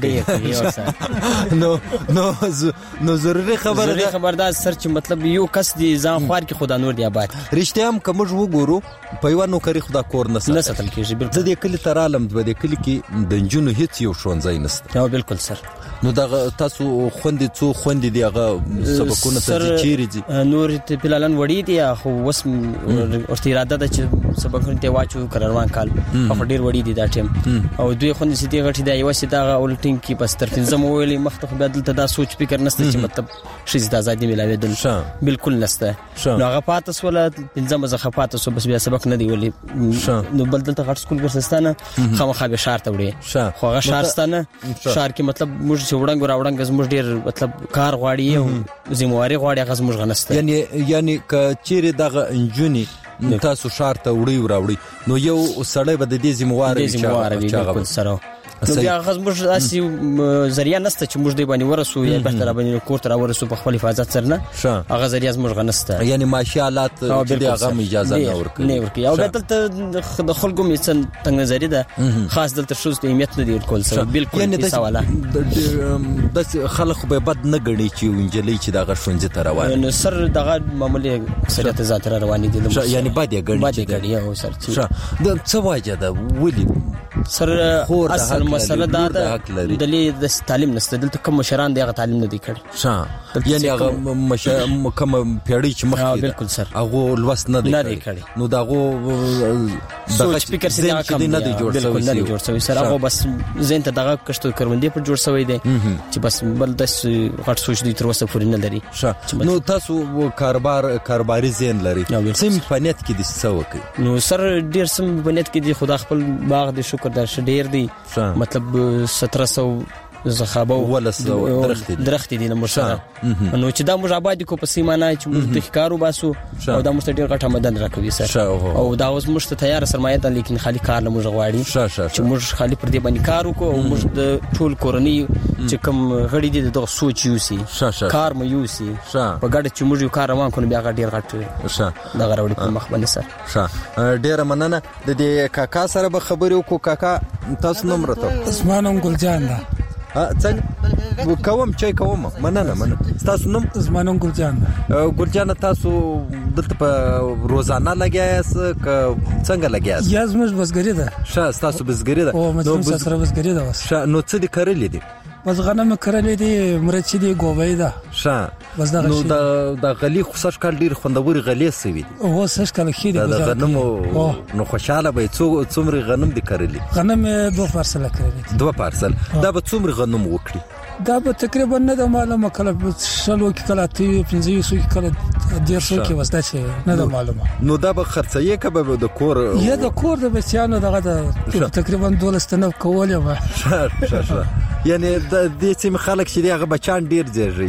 کوي نو نو نو ضروري خبره ضروري خبردار سر چې مطلب یو کس دی ځان خوار کې خدا نور دی آباد رښتیا هم کوم وګورو په یو نو کری خدا کور نه نه ساتل کیږي بالکل د کلی ترالم د کلی کې د جنونو هیڅ یو شونځای نشته او بالکل سر نو دا تاسو خوندې څو خوندې دی هغه سبقونه ته چیرې دي نور ته پلان وړي دي خو وس ورته اراده ده چې سبقونه ته واچو کروان کال په ډیر وړي دي دا ټیم او دوی خوندې سيتي غټي دا یو سي دا اولټینګ کې بس تر پنځم ویلي مخته بدل ته دا سوچ فکر نشته چې مطلب شي د ازادي ملاوي دل بالکل نشته نو هغه پاتس ولا پنځم زخه پاتس بس بیا سبق نه دی ولي نو بل دلته غټ سکول ورسستانه خامخا به شار ته وړي خو هغه شارستانه شار کې مطلب موږ وړنګ راوړنګ زموږ ډیر مطلب کار غواړي او ذمہواری غواړي هغه زموږ غنسته یعنی یعنی ک چیرې دغه انجونی تاسو شار ته وړي راوړي نو یو سړی به د دې ذمہواری چې هغه سره نو بیا غز موږ اسی ذریعہ نسته چې موږ دی باندې ورسو یا به تر باندې کور تر ورسو په خپل حفاظت سره نه هغه ذریعہ موږ غنسته یعنی ماشاءالله چې هغه اجازه نه ورکړي نه ورکړي او دلته د خلکو می څن تنګ نظر ده خاص دلته شوز ته اهمیت نه دی ورکول سره بالکل هیڅ سواله بس خلک به بد نه غړي چې ونجلې چې دغه شونځ ته روان نو سر دغه معمولی اکثریت ذات روان دي یعنی بد یې غړي بد یې غړي او سر چې د څه واجه ده ولي سر اصل مسله دا ده د لې د تعلیم نشته دلته کوم مشران دی هغه تعلیم نه دی کړی ښه یعنی هغه مش کوم پیړی چې مخکې بالکل سر هغه لوس نه دی کړی نو داغه دغه سپیکر سي دا کم نه دی جوړ شوی نه دی جوړ شوی سر هغه بس زین ته دغه کشتو کروندې پر جوړ شوی دی چې بس بل د غټ سوچ دی تر وسه پورې نه لري ښه نو تاسو کاروبار کاروباري زین لري سم پنيت کې د څه وکي نو سر ډیر سم پنيت کې دی خدا خپل باغ دی شکر در ډیر دی مطلب سत्रह सौ زخابه ولسو درخت دي درخت دي نو مشره نو چې دا موږ آباد کو په سیمانه چې موږ د ښکارو باسو او دا موږ ډیر غټه مدن راکوي سر او دا اوس موږ ته تیار سرمایه ده لیکن خالي کار نه موږ غواړي چې موږ خالي پر دې باندې کار وکړو او موږ د ټول کورنۍ چې کوم غړي دي دغه سوچ یوسي کار مې یوسي په ګډه چې موږ یو کار روان کړو بیا ډیر غټ دا غوړي په مخ باندې سر ښه ډیر مننه د دې کاکا سره به خبرې وکړو کاکا تاسو نوم راته اسمان ګلجان دا ها څنګه کوم چې کوم مننه مننه تاسو نوم زمانون ګلجان ګلجان تاسو دلته په روزانه لګیاس ک څنګه لګیاس یا زموږ بسګری ده ښه تاسو بسګری ده او مزه سره بسګری ده ښه نو څه دي کړلې دي بس غنم کړلې دي مرچ دي ګوبې ده ښه بس دا نو دا د غلی خصوص کال ډیر خوندوري غلی سوي دي او سش کال خې دي دا غنم نو خوشاله به څومره غنم دي کړلې غنم دوه پارسل کړلې دوه پارسل دا به څومره غنم وکړي دا به تقریبا نه د معلومه کله شلو کې کله تی پنځه سو کې کله ډیر سو کې وسته چې نه د معلومه نو دا به خرڅې کبه د کور یا د کور د بچیانو دغه تقریبا دولس تنه کولې و ښه ښه یعنی د دې سیمې خلک چې هغه بچان ډیر زیږي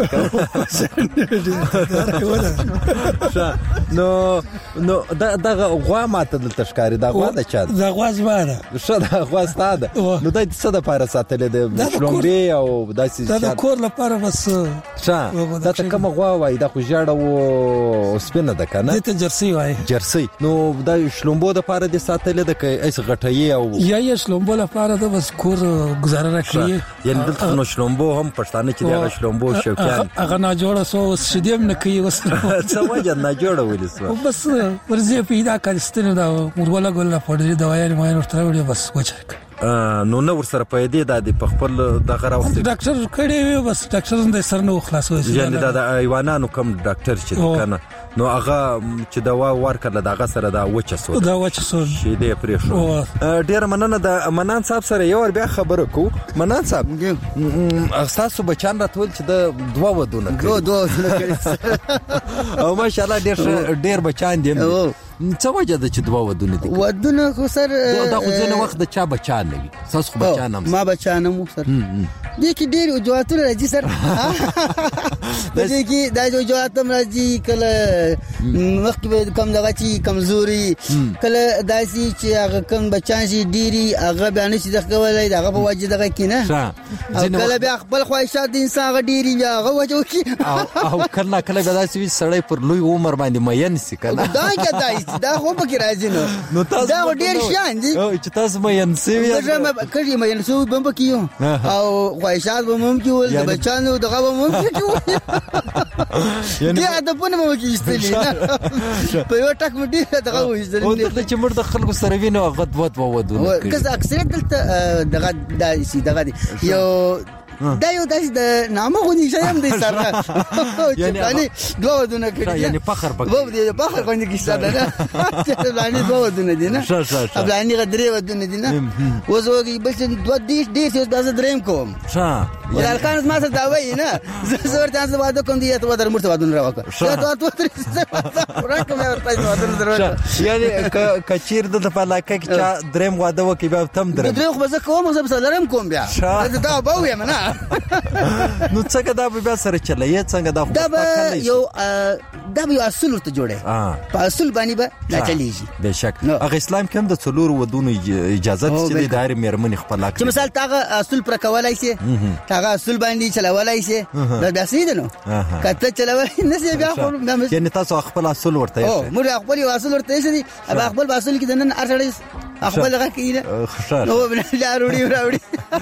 نو نو دغه غوا ماته د تشکاری د غوا د چا د غوا زمانه شه د غوا ستاده نو د څه د پاره ساتلې د شلومبي او داسې د کور لپاره بس شه دا کوم غوا وای د خو جاړه او سپینه ده کنه د جرسي وای جرسي نو د شلومبو د پاره د ساتلې د ایس غټي او یا یا شلومبو لپاره د بس کور گزاره راکړي یعنی دلته نو شلومبو هم پښتانه چې د شلومبو شوکیان هغه نه جوړه سو شدیم نه کوي وس څه وجه نه جوړه ولسو بس ورځي پیدا کړستنه دا مرواله ګل په دې دوايي مې ورته وړي بس وچه نو نو ور سره پیدا د خپل د غراوست ډاکټر کړي بس ډاکټر د سر نو خلاصو یعنی د ایوانانو کوم ډاکټر چې کنه نو هغه چې دوا ورکړه دغه سره دا وچه سو دا وچه سو شي دې پرې شو ډیر مننه د منان صاحب سره یو بیا خبره کو منان صاحب تاسو بچان راتول چې د دوا ودونه دوا دوا او ماشاءالله ډیر ډیر بچان دي څه وجه ده چې دوا ودونه دي ودونه خو سر دا خو ځنه وخت د چا بچان نه وي تاسو خو بچان هم ما بچان هم سر دي کې ډیر وجوهاتونه راځي سر دي کې دا وجوهاتم راځي کله مخکې کم دغه چې کمزوري کله داسي چې هغه کم بچان شي ډيري هغه بیان شي دغه ولای دغه په وجه دغه کینه کله بیا خپل خواهشات د انسان ډيري هغه وجه کی او کله کله به داسي سړی پر لوی عمر باندې مېن سي کله دا کې دای دا خو پکې راځي نو دا ډیر شان دي چې تاسو مېن سي دا کړي مېن سو بم پکې او خواهشات به ممکن ول د بچانو دغه به ممکن یعنی دا په نوم کې استلی په یو ټک مډي دغه وې او د چې مرده خلکو سره وینو غد وت وودونه کله اکثر دلته دغه داسي دغه یو دا یو داسې د نامه غونډې شایم دی سره یعنی دوه ودونه کړی یعنی فخر پکې وو دې فخر غونډې کې سره نه چې باندې دوه ودونه دي نه باندې غدري ودونه دي نه وزوږي بل دوه دې دې څه داسې دریم کوم ښه ولر کان ما څه دا وای نه زور تاسو واده کوم دي ته ودر مرته ودونه راوکړه ته ته ته راکمه ورته ودونه دروازه یعنی کچیر د په علاقه کې چا دریم واده وکي بیا تم دریم دریم خو زه کوم زه سلام کوم بیا دا به ویم نه نو څنګه دا بیا سره چلای څنګه دا دا یو دا یو اصول ته جوړه په اصول باندې به لا چلیږي به شک هغه اسلام کې هم د څلور ودونو اجازه چې د دایره مېرمنې خپل حق چې مثال تاغه اصول پر کولای شي تاغه اصول باندې چلولای شي دا بیا سید نو کته چلوي نه سي بیا خو یعنی تاسو خپل اصول ورته او موږ خپل اصول ورته شي اب خپل اصول کې د نن ارشړې خپل هغه کېله نو بل لا وروړي وروړي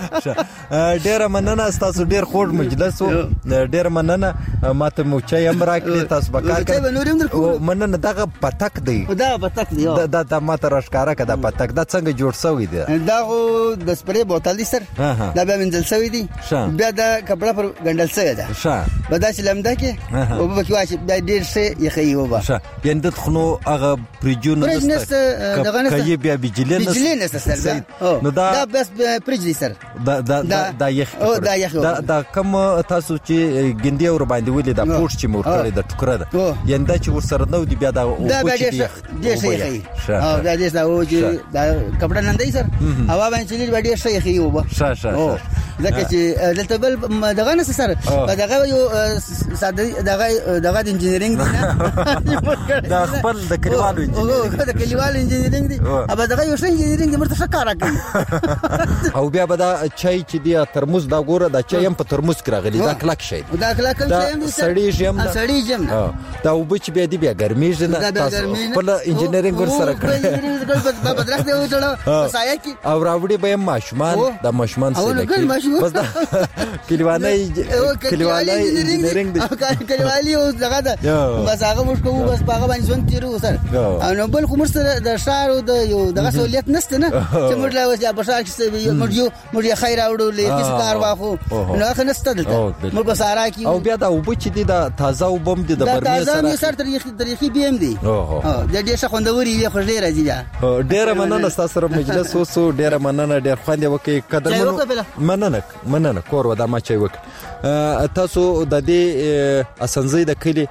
ډیر مننه تاسو ډیر خوږ مجلس ډیر مننه ماته مو چای هم راکړی تاسو بکار کړئ مننه دغه پتک دی دا پتک دی دا د ماته راشکارا کده پتک دا څنګه جوړ شوی دی دا د سپری بوتل دی سر دا به منځل شوی دی بیا دا کپڑا پر ګندل شوی دی به دا چې لمده کې او به کې واشه دا ډیر څه یخي وبا یعنی د خنو هغه پرجون دغه کوي بیا بجلی بجلی سر نو دا دا بس پرجلی سر دا دا دا یخ دا یخ دا دا کوم تاسو چې ګندې ور باندې ولې دا پوښ چې مور کړی د ټوکره ده یعنی دا چې ور سره نو دی بیا دا او دا ډیر څه یخي او دا دې دا او چې دا کپڑا نندای سر هوا باندې چې ډیر څه یخي وبا شه شه ځکه چې دلته بل دغه نه سر دغه یو ساده دغه دغه انجینرینګ دی دا خپل د کلیوالو انجینرینګ د کلیوالو انجینرینګ دی ابا دغه یو څه انجینرینګ د مرته شکارا کوي او بیا به دا چای چې دی ترموز دا ګوره دا چای هم په ترموز کې راغلی دا کلک شي دا کلک شي هم سړی جام سړی جام دا وبچ بیا دی بیا ګرمیږي نه تاسو خپل انجینرینګ ور سره کړی په بدرخت دی وټړو سایه کې او راوړي به ماشومان د ماشومان سره بس دا کلیوالي کلیوالي انجینرینګ دی کلیوالي او دغه بس هغه موږ کوو بس هغه باندې ځون تیرو سره نو بل کوم سره د شهر او د یو دغه سہولیت نشته نه چې موږ لا وځي په شهر کې موږ یو موږ خیر اورو لیکي کار واخو نو هغه نشته دلته موږ په سارا کې او بیا دا وبچ دي دا تازه وبم دي د برمه سره تازه سره تاریخي تاریخي بیم دي دا ډېر څه خوندوري وي خو ډېر راځي ډېر مننه تاسو سره مجلس وسو ډېر مننه ډېر خوند وکي قدر مننه مننه کور ودا ما چي وک تاسو د دې اسنځي د کلی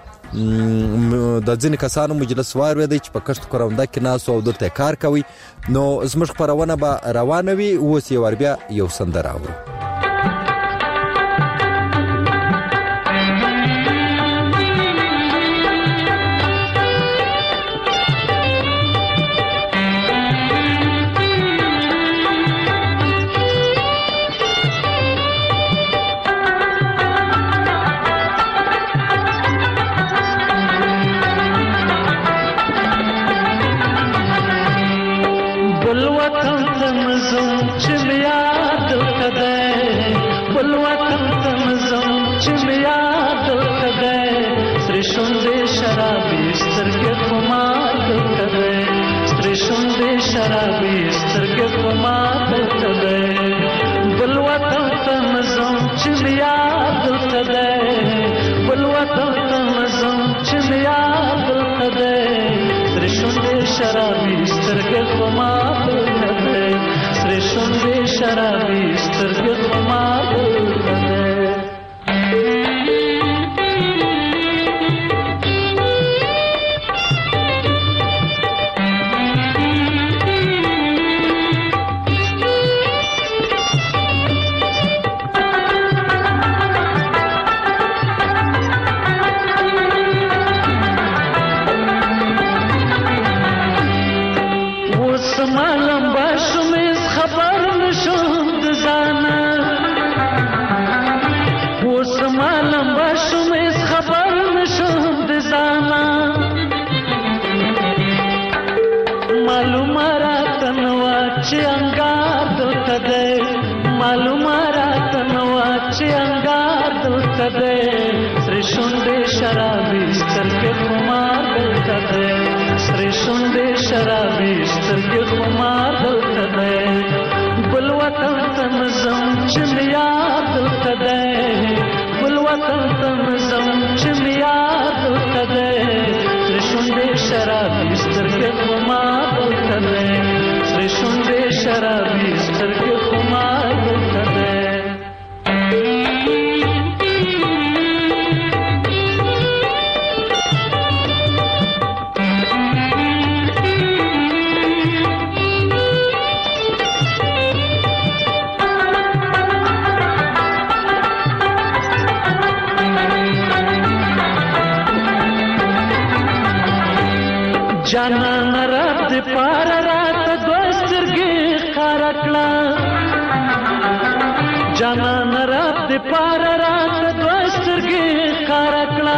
د ځینې کسانو مجلس وار وي چې په کښت کورونده کې ناس او دلته کار کوي نو زموږ خبرونه به روانه وي اوس یې ور بیا یو سندره اورو شرابي سترګې خما دلته دی بل وطن ته مزم چې یاد دلته دی بل وطن ته مزم چې یاد دلته دی سر شونډې شرابي سترګې خما دلته دی سر شونډې شرابي سترګې خما دلته دی शराबी स्तर के खुमार दलता दे श्री शुंडे शराबी स्तर के खुमार दलता दे बुलवतन तन जम चिमिया दलता दे बुलवतन तन जम चिमिया दलता दे श्री शुंडे शराबी स्तर के खुमार दलता दे श्री शुंडे शराबी स्तर के खुमार दलता दे जाना न रात पार रात दोस्तरगी खारकला जाना न रात पार रात दोस्तरगी खारकला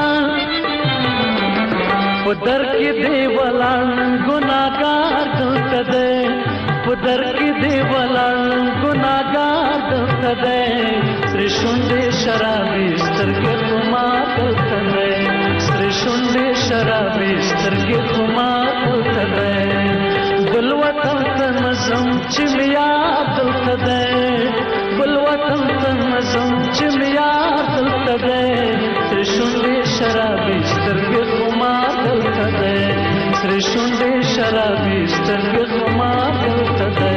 पुदर की देवलान गुनागार दलता दे पुदर की देवलान गुनागार दलता दे श्री शुंडे शराबी स्तर के खुमार दलता दे श्री शुंडे शराबी स्तर के खुमार दलता दे बुलवतन तन जम चिमिया दलता दे बुलवतन तन जम चिमिया दलता दे श्री शुंडे शराबी स्तर के खुमार दलता दे श्री शुंडे शराबी स्तर के खुमार दलता दे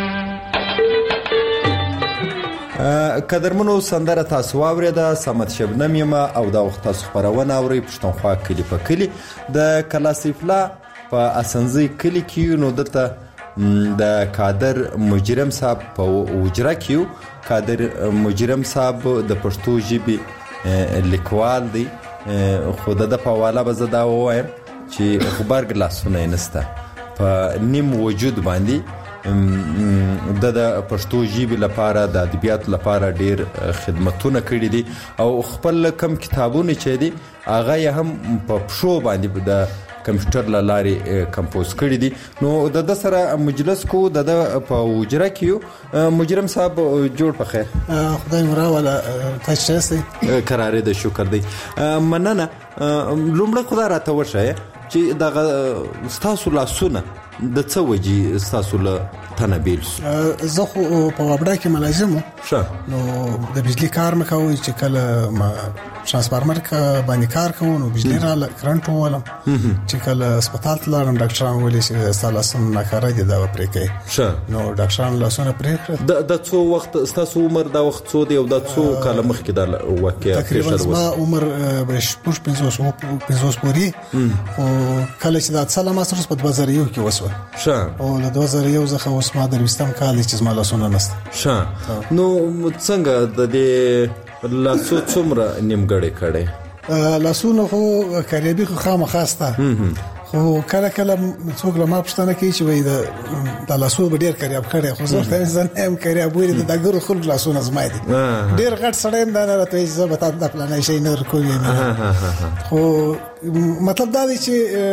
قدرمنو سندره تاسو واوریده سمت شبنم یما او دا وخت تاسو خبرونه اوري پښتونخوا کلی په کلی د کلاسیفلا په اسنځي کلی کې نو دته د کادر مجرم صاحب په وجره کې کادر مجرم صاحب د پښتو ژبې لیکوال دی خو د په حواله به زه دا ووایم چې خبرګ لاسونه نسته په نیم وجود باندې د د پښتو ژبې لپاره د ادبیات لپاره ډیر خدمتونه کړې دي او خپل کم کتابونه چې دي هغه هم په پښو باندې د کمپیوټر لاري کمپوز کړی دي نو د سره مجلس کو د په وجره کې مجرم صاحب جوړ په خیر خدای مراوله تاسو سي قرارې د شکر دی مننه لومړی خدای راته وشه چې د تاسو لاسونه د څه وجې ستاسو له تنبیل زه خو په وابډا کې ملازم شه نو د بجلی کار مې کوي چې کله ما ترانسفارمر باندې کار کوم نو بجلی را کرنټ ولم چې کله هسپتال ته لاړم ډاکټران ویلي چې ستاسو ناکاره دي دا پرې کوي شه نو ډاکټران لاسونه پرې کړ د څو وخت ستاسو عمر دا وخت څو دی او د څو کال مخکې دا واقعیا تقریبا ما عمر بشپوش پنځوس پوري او کله چې دا څل ماسترز په دوه زره یو کې وسو شه او له دوه زره یو څخه اوس ما د وستم کال چې زما لاسونه نست شه نو څنګه د دې لاسو څومره نیمګړې کړي لاسونه خو کاریبي خو خامخاسته خو کله کله څوک له ما پښتنه کوي چې وای د لاسو ډیر کاریاب کړي خو زه ته ځنه هم کاریاب وایي د دغه خلک لاسونه زما دي ډیر غټ سړی دا نه راته چې زه به تاسو د پلان شي نه کوی خو مطلب دا دی چې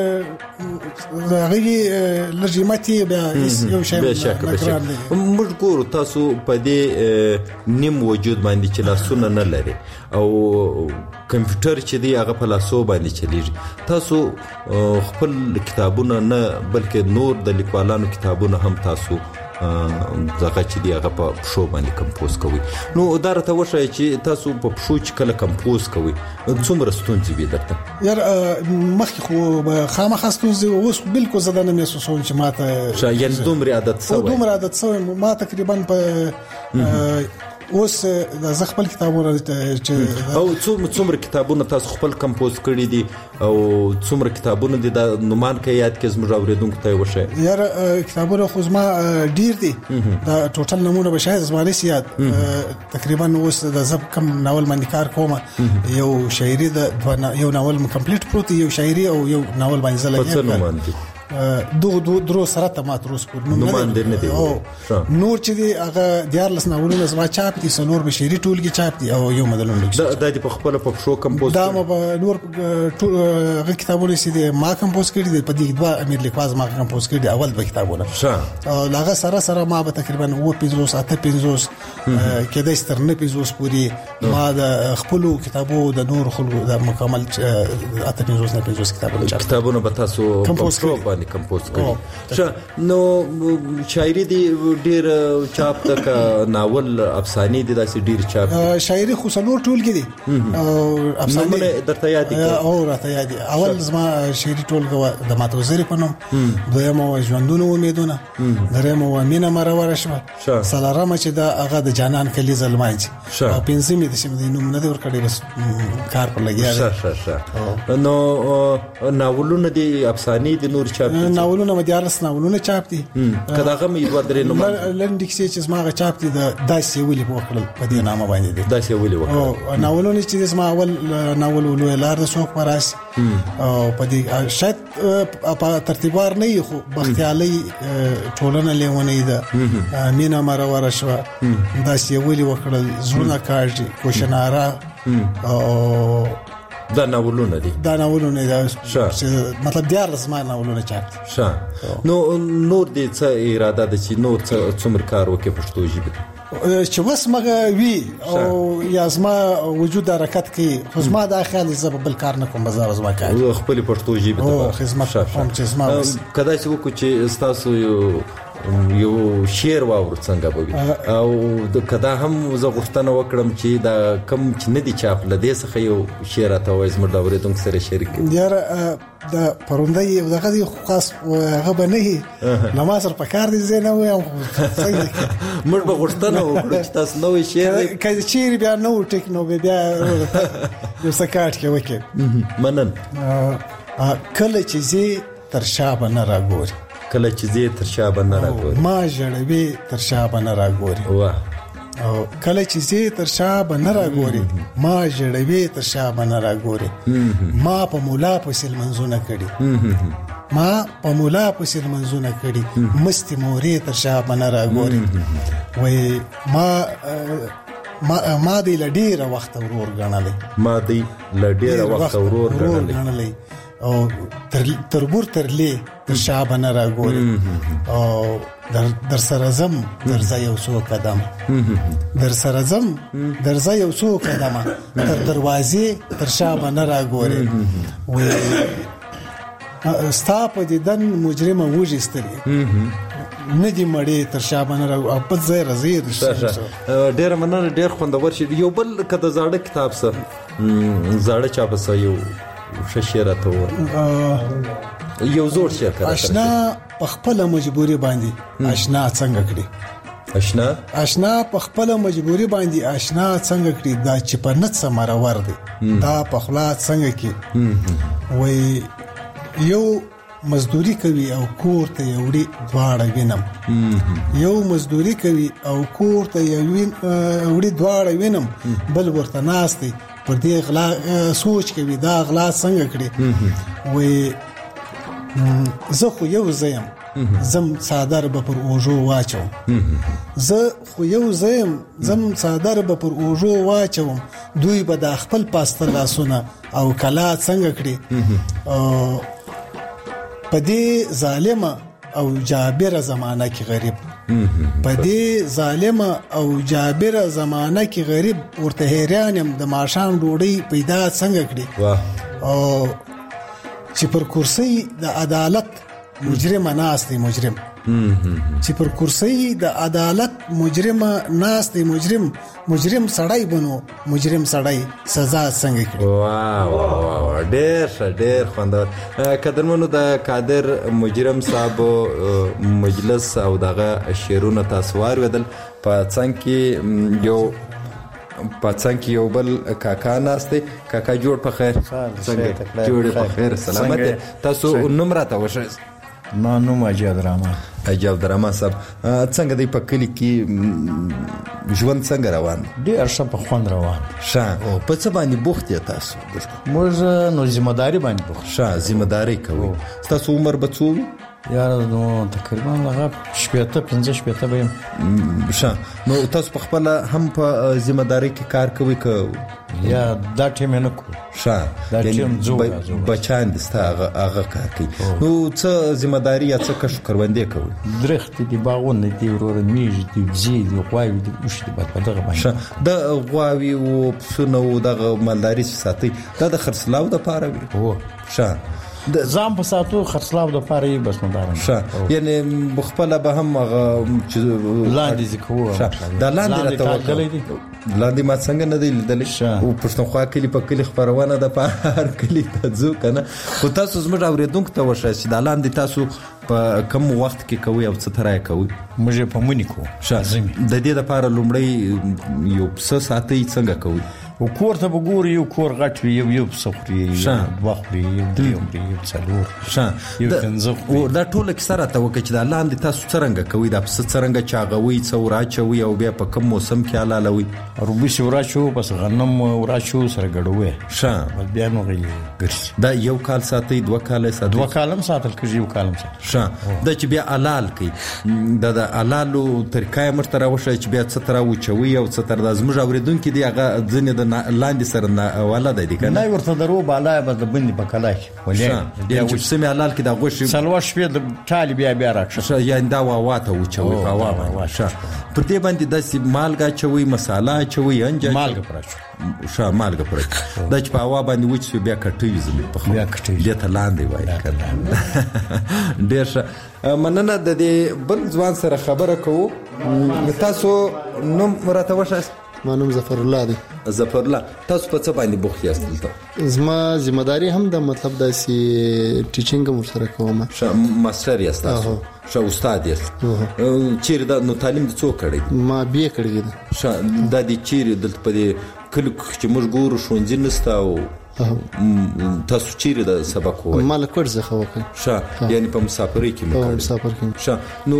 هغه لږیمتي بیا یو شی موږ ګورو تاسو په دې نیم وجود باندې چې لاسونه نه لري او کمپیوټر چې دی هغه په لاسو باندې چلیږي تاسو خپل کتابونه نه بلکې نور د لیکوالانو کتابونه هم تاسو زغه چې دی هغه په پښو باندې کمپوز کوي نو دا راته وښایي چې تاسو په پښو چې کله کمپوز کوي څومره ستونزې وي درته یار مخکې خو خامخا ستونزې اوس بالکل زه دا نه محسوسوم چې ماته یعنې دومره عادت سوی دومره عادت سوی ما تقریبا په اوس د خپل کتابونه چې او څومره کتابونه تاسو خپل کمپوز کړي دي او څومره کتابونه دي د نومان کې یاد کې زموږ اوریدونکو ته وښایي یار کتابونه خو زما ډیر دي دا ټوټل نمونه به شاید زما نشي یاد تقریبا اوس د زب کم ناول باندې کار کوم یو شاعري د یو ناول کمپلیټ پروت یو شاعري او یو ناول باندې زله دو دو درو سره ته ما تروس کو نو باندې نه دی نور چې دی هغه دیارلس ناولونه زما چاپ دي سنور بشيري ټولګي چاپ دي او یو مدلون دا د په خپل په شو کمپوز دا ما نور هغه کتابونه سي دي ما کمپوز کړی دي په دې دوا امیر لیکواز ما کمپوز کړی دي اول به کتابونه او هغه سره سره ما به تقریبا و پنځوس اته پنځوس کېدای سترنه پنځوس پوری ما د خپل کتابو د نور خلکو د مکمل اته پنځوس نه پنځوس کتابونه چاپ کتابونه به تاسو کمپوز کړی کمپوز کړي نو شاعري دي ډیر چاپ تک ناول افسانه دي داسې ډیر چاپ شاعري خو څلور ټولګي دي افسانه درته یاد دي او راته یاد دي اول زما شاعري ټولګه د ماته وزیر په نوم دویم او ژوندونه امیدونه دریم او مینا مرور شو سلارم چې دا هغه د جانان کلی زلمانج او پنځمې د سیمې نوم نه ور کړی بس کار پر لګیا نو ناولونه دي افسانه دي نور چاپ دي ناولونه مدارس ناولونه چاپ دي کداغه مې دوه درې نوم لنډ کیسې چې زما چاپ دي د داسې ولې وکړل په دې نامه باندې دي داسې ولې وکړل او ناولونه چې زما اول ناول ولې لار د سوق پراس او په دې شاید په ترتیبوار نه خو بختیالي ټولنه لیونه ده مینا مرور شو داسې ولې وکړل زونه کاږي کوشنارا او دا ناولونه دي دا ناولونه دي مطلب دیار زما ناولونه چاپ ښه نو نور دې څه اراده ده چې نور څومره کار وکړي پښتو ژبه چې وس مګه وی او یا زما وجود حرکت کې خو زما د خیال زب بل کار نه کوم بازار زما کار خپل پښتو ژبه ته خدمت کوم چې زما کدا چې وکړو چې تاسو یو شعر واور څنګه به او د کدا هم زه غوښتنه وکړم چې دا کم چې نه دي چاپ لدې څخه یو شعر ته وایي زموږ د اوریدونکو سره شریک یار د پرونده یو دغه دی خاص هغه به نه نما سره پکار دي زه نه وایم موږ به غوښتنه وکړو چې تاسو نوې شعر کله چې بیا نو ټیکنو بیا یو سکاټ کې وکړي منن کله چې زی تر شابه نه راګوري کله چې زی تر شابه نه راګوري ما جړوي تر شابه نه راګوري واه او کله چې زی تر شابه نه راګوري ما جړوي تر شابه نه راګوري ما په مولا په سل منځونه کړي ما په مولا په سل منځونه کړي مستی موري تر شابه نه راګوري وای ما ما ما دی لډیره وخت ورور غنلې ما دی لډیره وخت ورور غنلې او تر تربور ترلې تر شابه نه راګوري او در در سره زم در ځای یو څو قدم در سره زم در ځای یو څو قدم تر دروازې تر شابه نه راګوري وې ستا په دیدن مجرمه وږي ستري نه دی مړې تر شابه نه راو په ځای راځي ډېر مننه ډېر خوندور شي یو بل کده زاړه کتاب سره زاړه چاپ سره یو ششيرته و یو زور شي کړه آشنا په خپل مجبوري باندې آشنا څنګه کړی آشنا آشنا په خپل مجبوري باندې آشنا څنګه کړی دا چې په نت سمره ور دي دا په خلاص څنګه کې وای یو مزدوري کوي او کور ته یوړي دواړه وینم یو مزدوري کوي او کور ته یوړي دواړه وینم بل ورته ناشتي پر دې غلا سوچ کوي دا غلا څنګه کړی وای زه خو یو زیم زم صادر به پر اوجو واچو زه خو یو زیم زم صادر به پر اوجو واچو دوی به د خپل پاسته لاسونه او کلا څنګه کړی او پدې ظالمه او جابر زمانہ کې غریب پدې ظالمه او جابر زمانہ کې غریب ورته حیران يم د ماشان ډوډۍ پیدا څنګه کړی او چې پر کرسي د عدالت مجرم ناس دی مجرم چې پر کرسي د عدالت مجرم ناس دی مجرم مجرم سړی بنو مجرم سړی سزا څنګه کړي واو واو ډېر ډېر خوندور قدرمنو د قادر مجرم صاحب مجلس او دغه شعرونه تاسو واردل په څنګه کې یو پاتسان کې یو بل کاکا ناشته کاکا جوړ په خیر څنګه جوړ په خیر سلامت تاسو نوم راته وشه ما نوم اجاب الرحمن اجاب الرحمن صاحب څنګه دی په کلی کې ژوند څنګه روان دی ارشه په خوان روان شه په څه باندې بوخت تاسو موږ نو ذمہ داری باندې بوخت شه ذمہ داری کوي تاسو عمر به څو یار نو تقریبا هغه شپږ پنځه شپږ به شه نو تاسو په خپل هم په ذمہ داری کې کار کوي که یا دا ټیم نه کو شه دا ټیم زو بچان دستا هغه کار کوي نو څه ذمہ داری یا څه کښ کروندې کوي درخت دی باغونه دی ورور میږي دی زی دی غواوی دی وش دی په دغه باندې د غواوی او پسونه او دغه مالداري ساتي دا د خرڅلاو د پاره وي هو شه د ځام په ساتو خرڅلاو د پاره یې بس مدارم شه یعنی مخبله به هم لاندې ذکر شه دا لاندې توکل دي لاندې ما څنګه نه دی لیدل او پښتونخوا کلی په کلی خبرونه د هر کلی ته ځو کنه خو تاسو زموږ اوریدونکو ته وشه چې د لاندې تاسو په کم وخت کې کوي او څه ترای کوي موږ په مونږ کو شازم د دې لپاره لومړی یو څه ساتي څنګه کوي او کور ته وګوري یو کور غټ وي یو یو سخري یو وخري یو دیومري یو څلور شه یو څنځه او دا ټول کسره ته وکړي د لاندې تاسو څنګه کوي دا پس څنګه چاغوي څوراچوي او بیا په کوم موسم کې حلالوي روبي شوراچو بس غنم وراچو سره ګډوي شه بیا نو غي ګرځي دا یو کال ساتي دوه کال ساتي دوه کالم ساتل کېږي یو کالم ساتي شه دا چې بیا حلال کوي دا د حلالو طریقې مرتره وشه چې بیا څه تر وچوي او څه تر د زموږ اوریدونکو دی هغه ځنه د لاندې سره نه ولادت دي کنه نه ورته درو بالا به د بندي بکلای ولې د چې سمي حلال کې د غوښ سلوا شپې د طالب بیا بیا راکشه یا دا واته وچوي په وا واشه پر دې باندې د مالګه چوي مصالحه چوي انجا مالګه پراچو شه مالګه پراچو د چې په وا باندې وچ سو بیا کټوي زمي په بیا کټوي دې ته لاندې وای کنه ډېر ښه مننه د دې بل ځوان سره خبره کوو تاسو نو مرته وشه ما نوم ظفر الله دی ظفر الله تاسو په څه باندې بوخت یاست دلته زما ذمہ داری هم د مطلب د سی ټیچینګ مر سره کوم شه ماستر یاست تاسو شه استاد یاست چیرې د نو تعلیم د څو کړی ما بي کړی دی شه د دې چیرې دلته په کله چې موږ ګورو شونځي نستا او تاسو چیرې د سبق وای مال کور زه خو وکم شه یعنی په مسافرۍ کې مو مسافر کې شه نو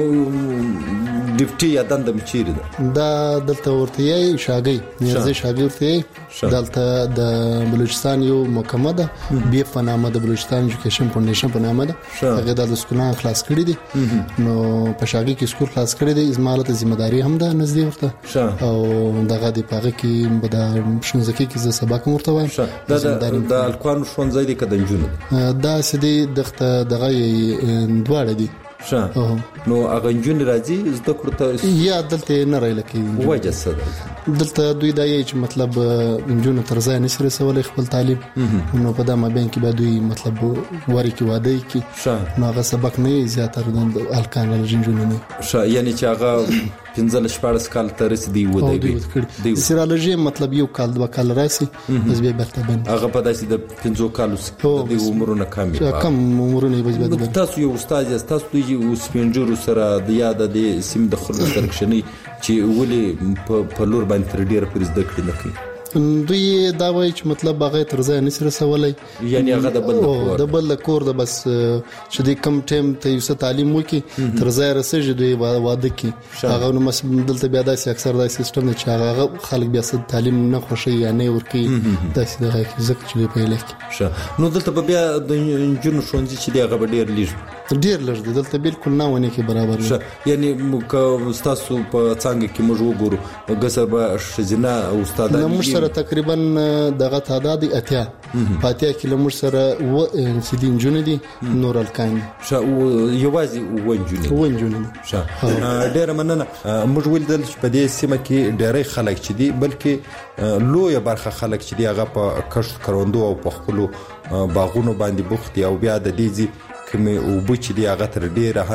ډیپټي یا دندم چیرې ده دا دلته ورته یې شاګي نیازه شاګي ورته دلته د بلوچستان یو محکمه ده بي په نامه د بلوچستان ایجوکیشن فاونډیشن په نامه ده هغه د سکولان خلاص کړی دي نو په شاګي کې سکول خلاص کړی دي زماله ذمہ داری هم ده نږدې ورته او دغه د پاغه کې به د شونځکې کې ز سبق مرته وایم د الکوانو شونځای دي کده جنونو دا سدي دغه دغه دواړه دي شه نو هغه جن راځي زده کړته یا دلته نه راځي لکه وجه څه دلته دوی دا یې چې مطلب جنونو ترځای نشي رسولای خپل تعلیم نو په دامه بین کې به دوی مطلب وری کې واده کې نو هغه سبق نه زیاتره د الکان جنونو نه شه یعنی چې هغه پنځل شپارس کال تر رسیدي و دی سیرالوجي مطلب یو کال دوه کال راسي بس به برته بند هغه په داسې د پنځو کالو د عمرونه کم کم عمرونه بس به تاسو یو استاد تاسو دوی او سپینجرو سره د یاد د سیم د خلکو ترکشنی چې ولې په لور باندې تر ډیره پر زده کړې نه کوي دوی دا وایي چې مطلب هغه تر ځای نشي رسولای یعنی هغه د بل کور د بل کور د بس چې د کم ټیم ته یو څه تعلیم وکي تر ځای رسېږي دوی واده کی هغه نو مس دلته بیا داسې اکثر دا سیستم چې هغه خلک بیا ست تعلیم نه خوشي یا نه ورکی داسې دغه ځکه چې په لکه شه نو دلته بیا د جنونو شونځي چې دغه ډیر لږ ډیر لږ دلته بالکل نه ونه کې برابر شه یعنی که تاسو په څنګه کې موږ وګورو غصب شزینه او استادان نو موږ سره تقریبا دغه تعداد اتیا پاتیا کې موږ سره و سیدین جون دي نور الکان شه یوازې ونجونی ونجونی شه ډیر مننه موږ ولیدل چې په دې سیمه کې ډېرې خلک چې دي بلکې لوی برخه خلک چې دی هغه په کښت کروندو او په خپل باغونو باندې بوخت او بیا د دې کومه او بچ دی هغه تر ډیره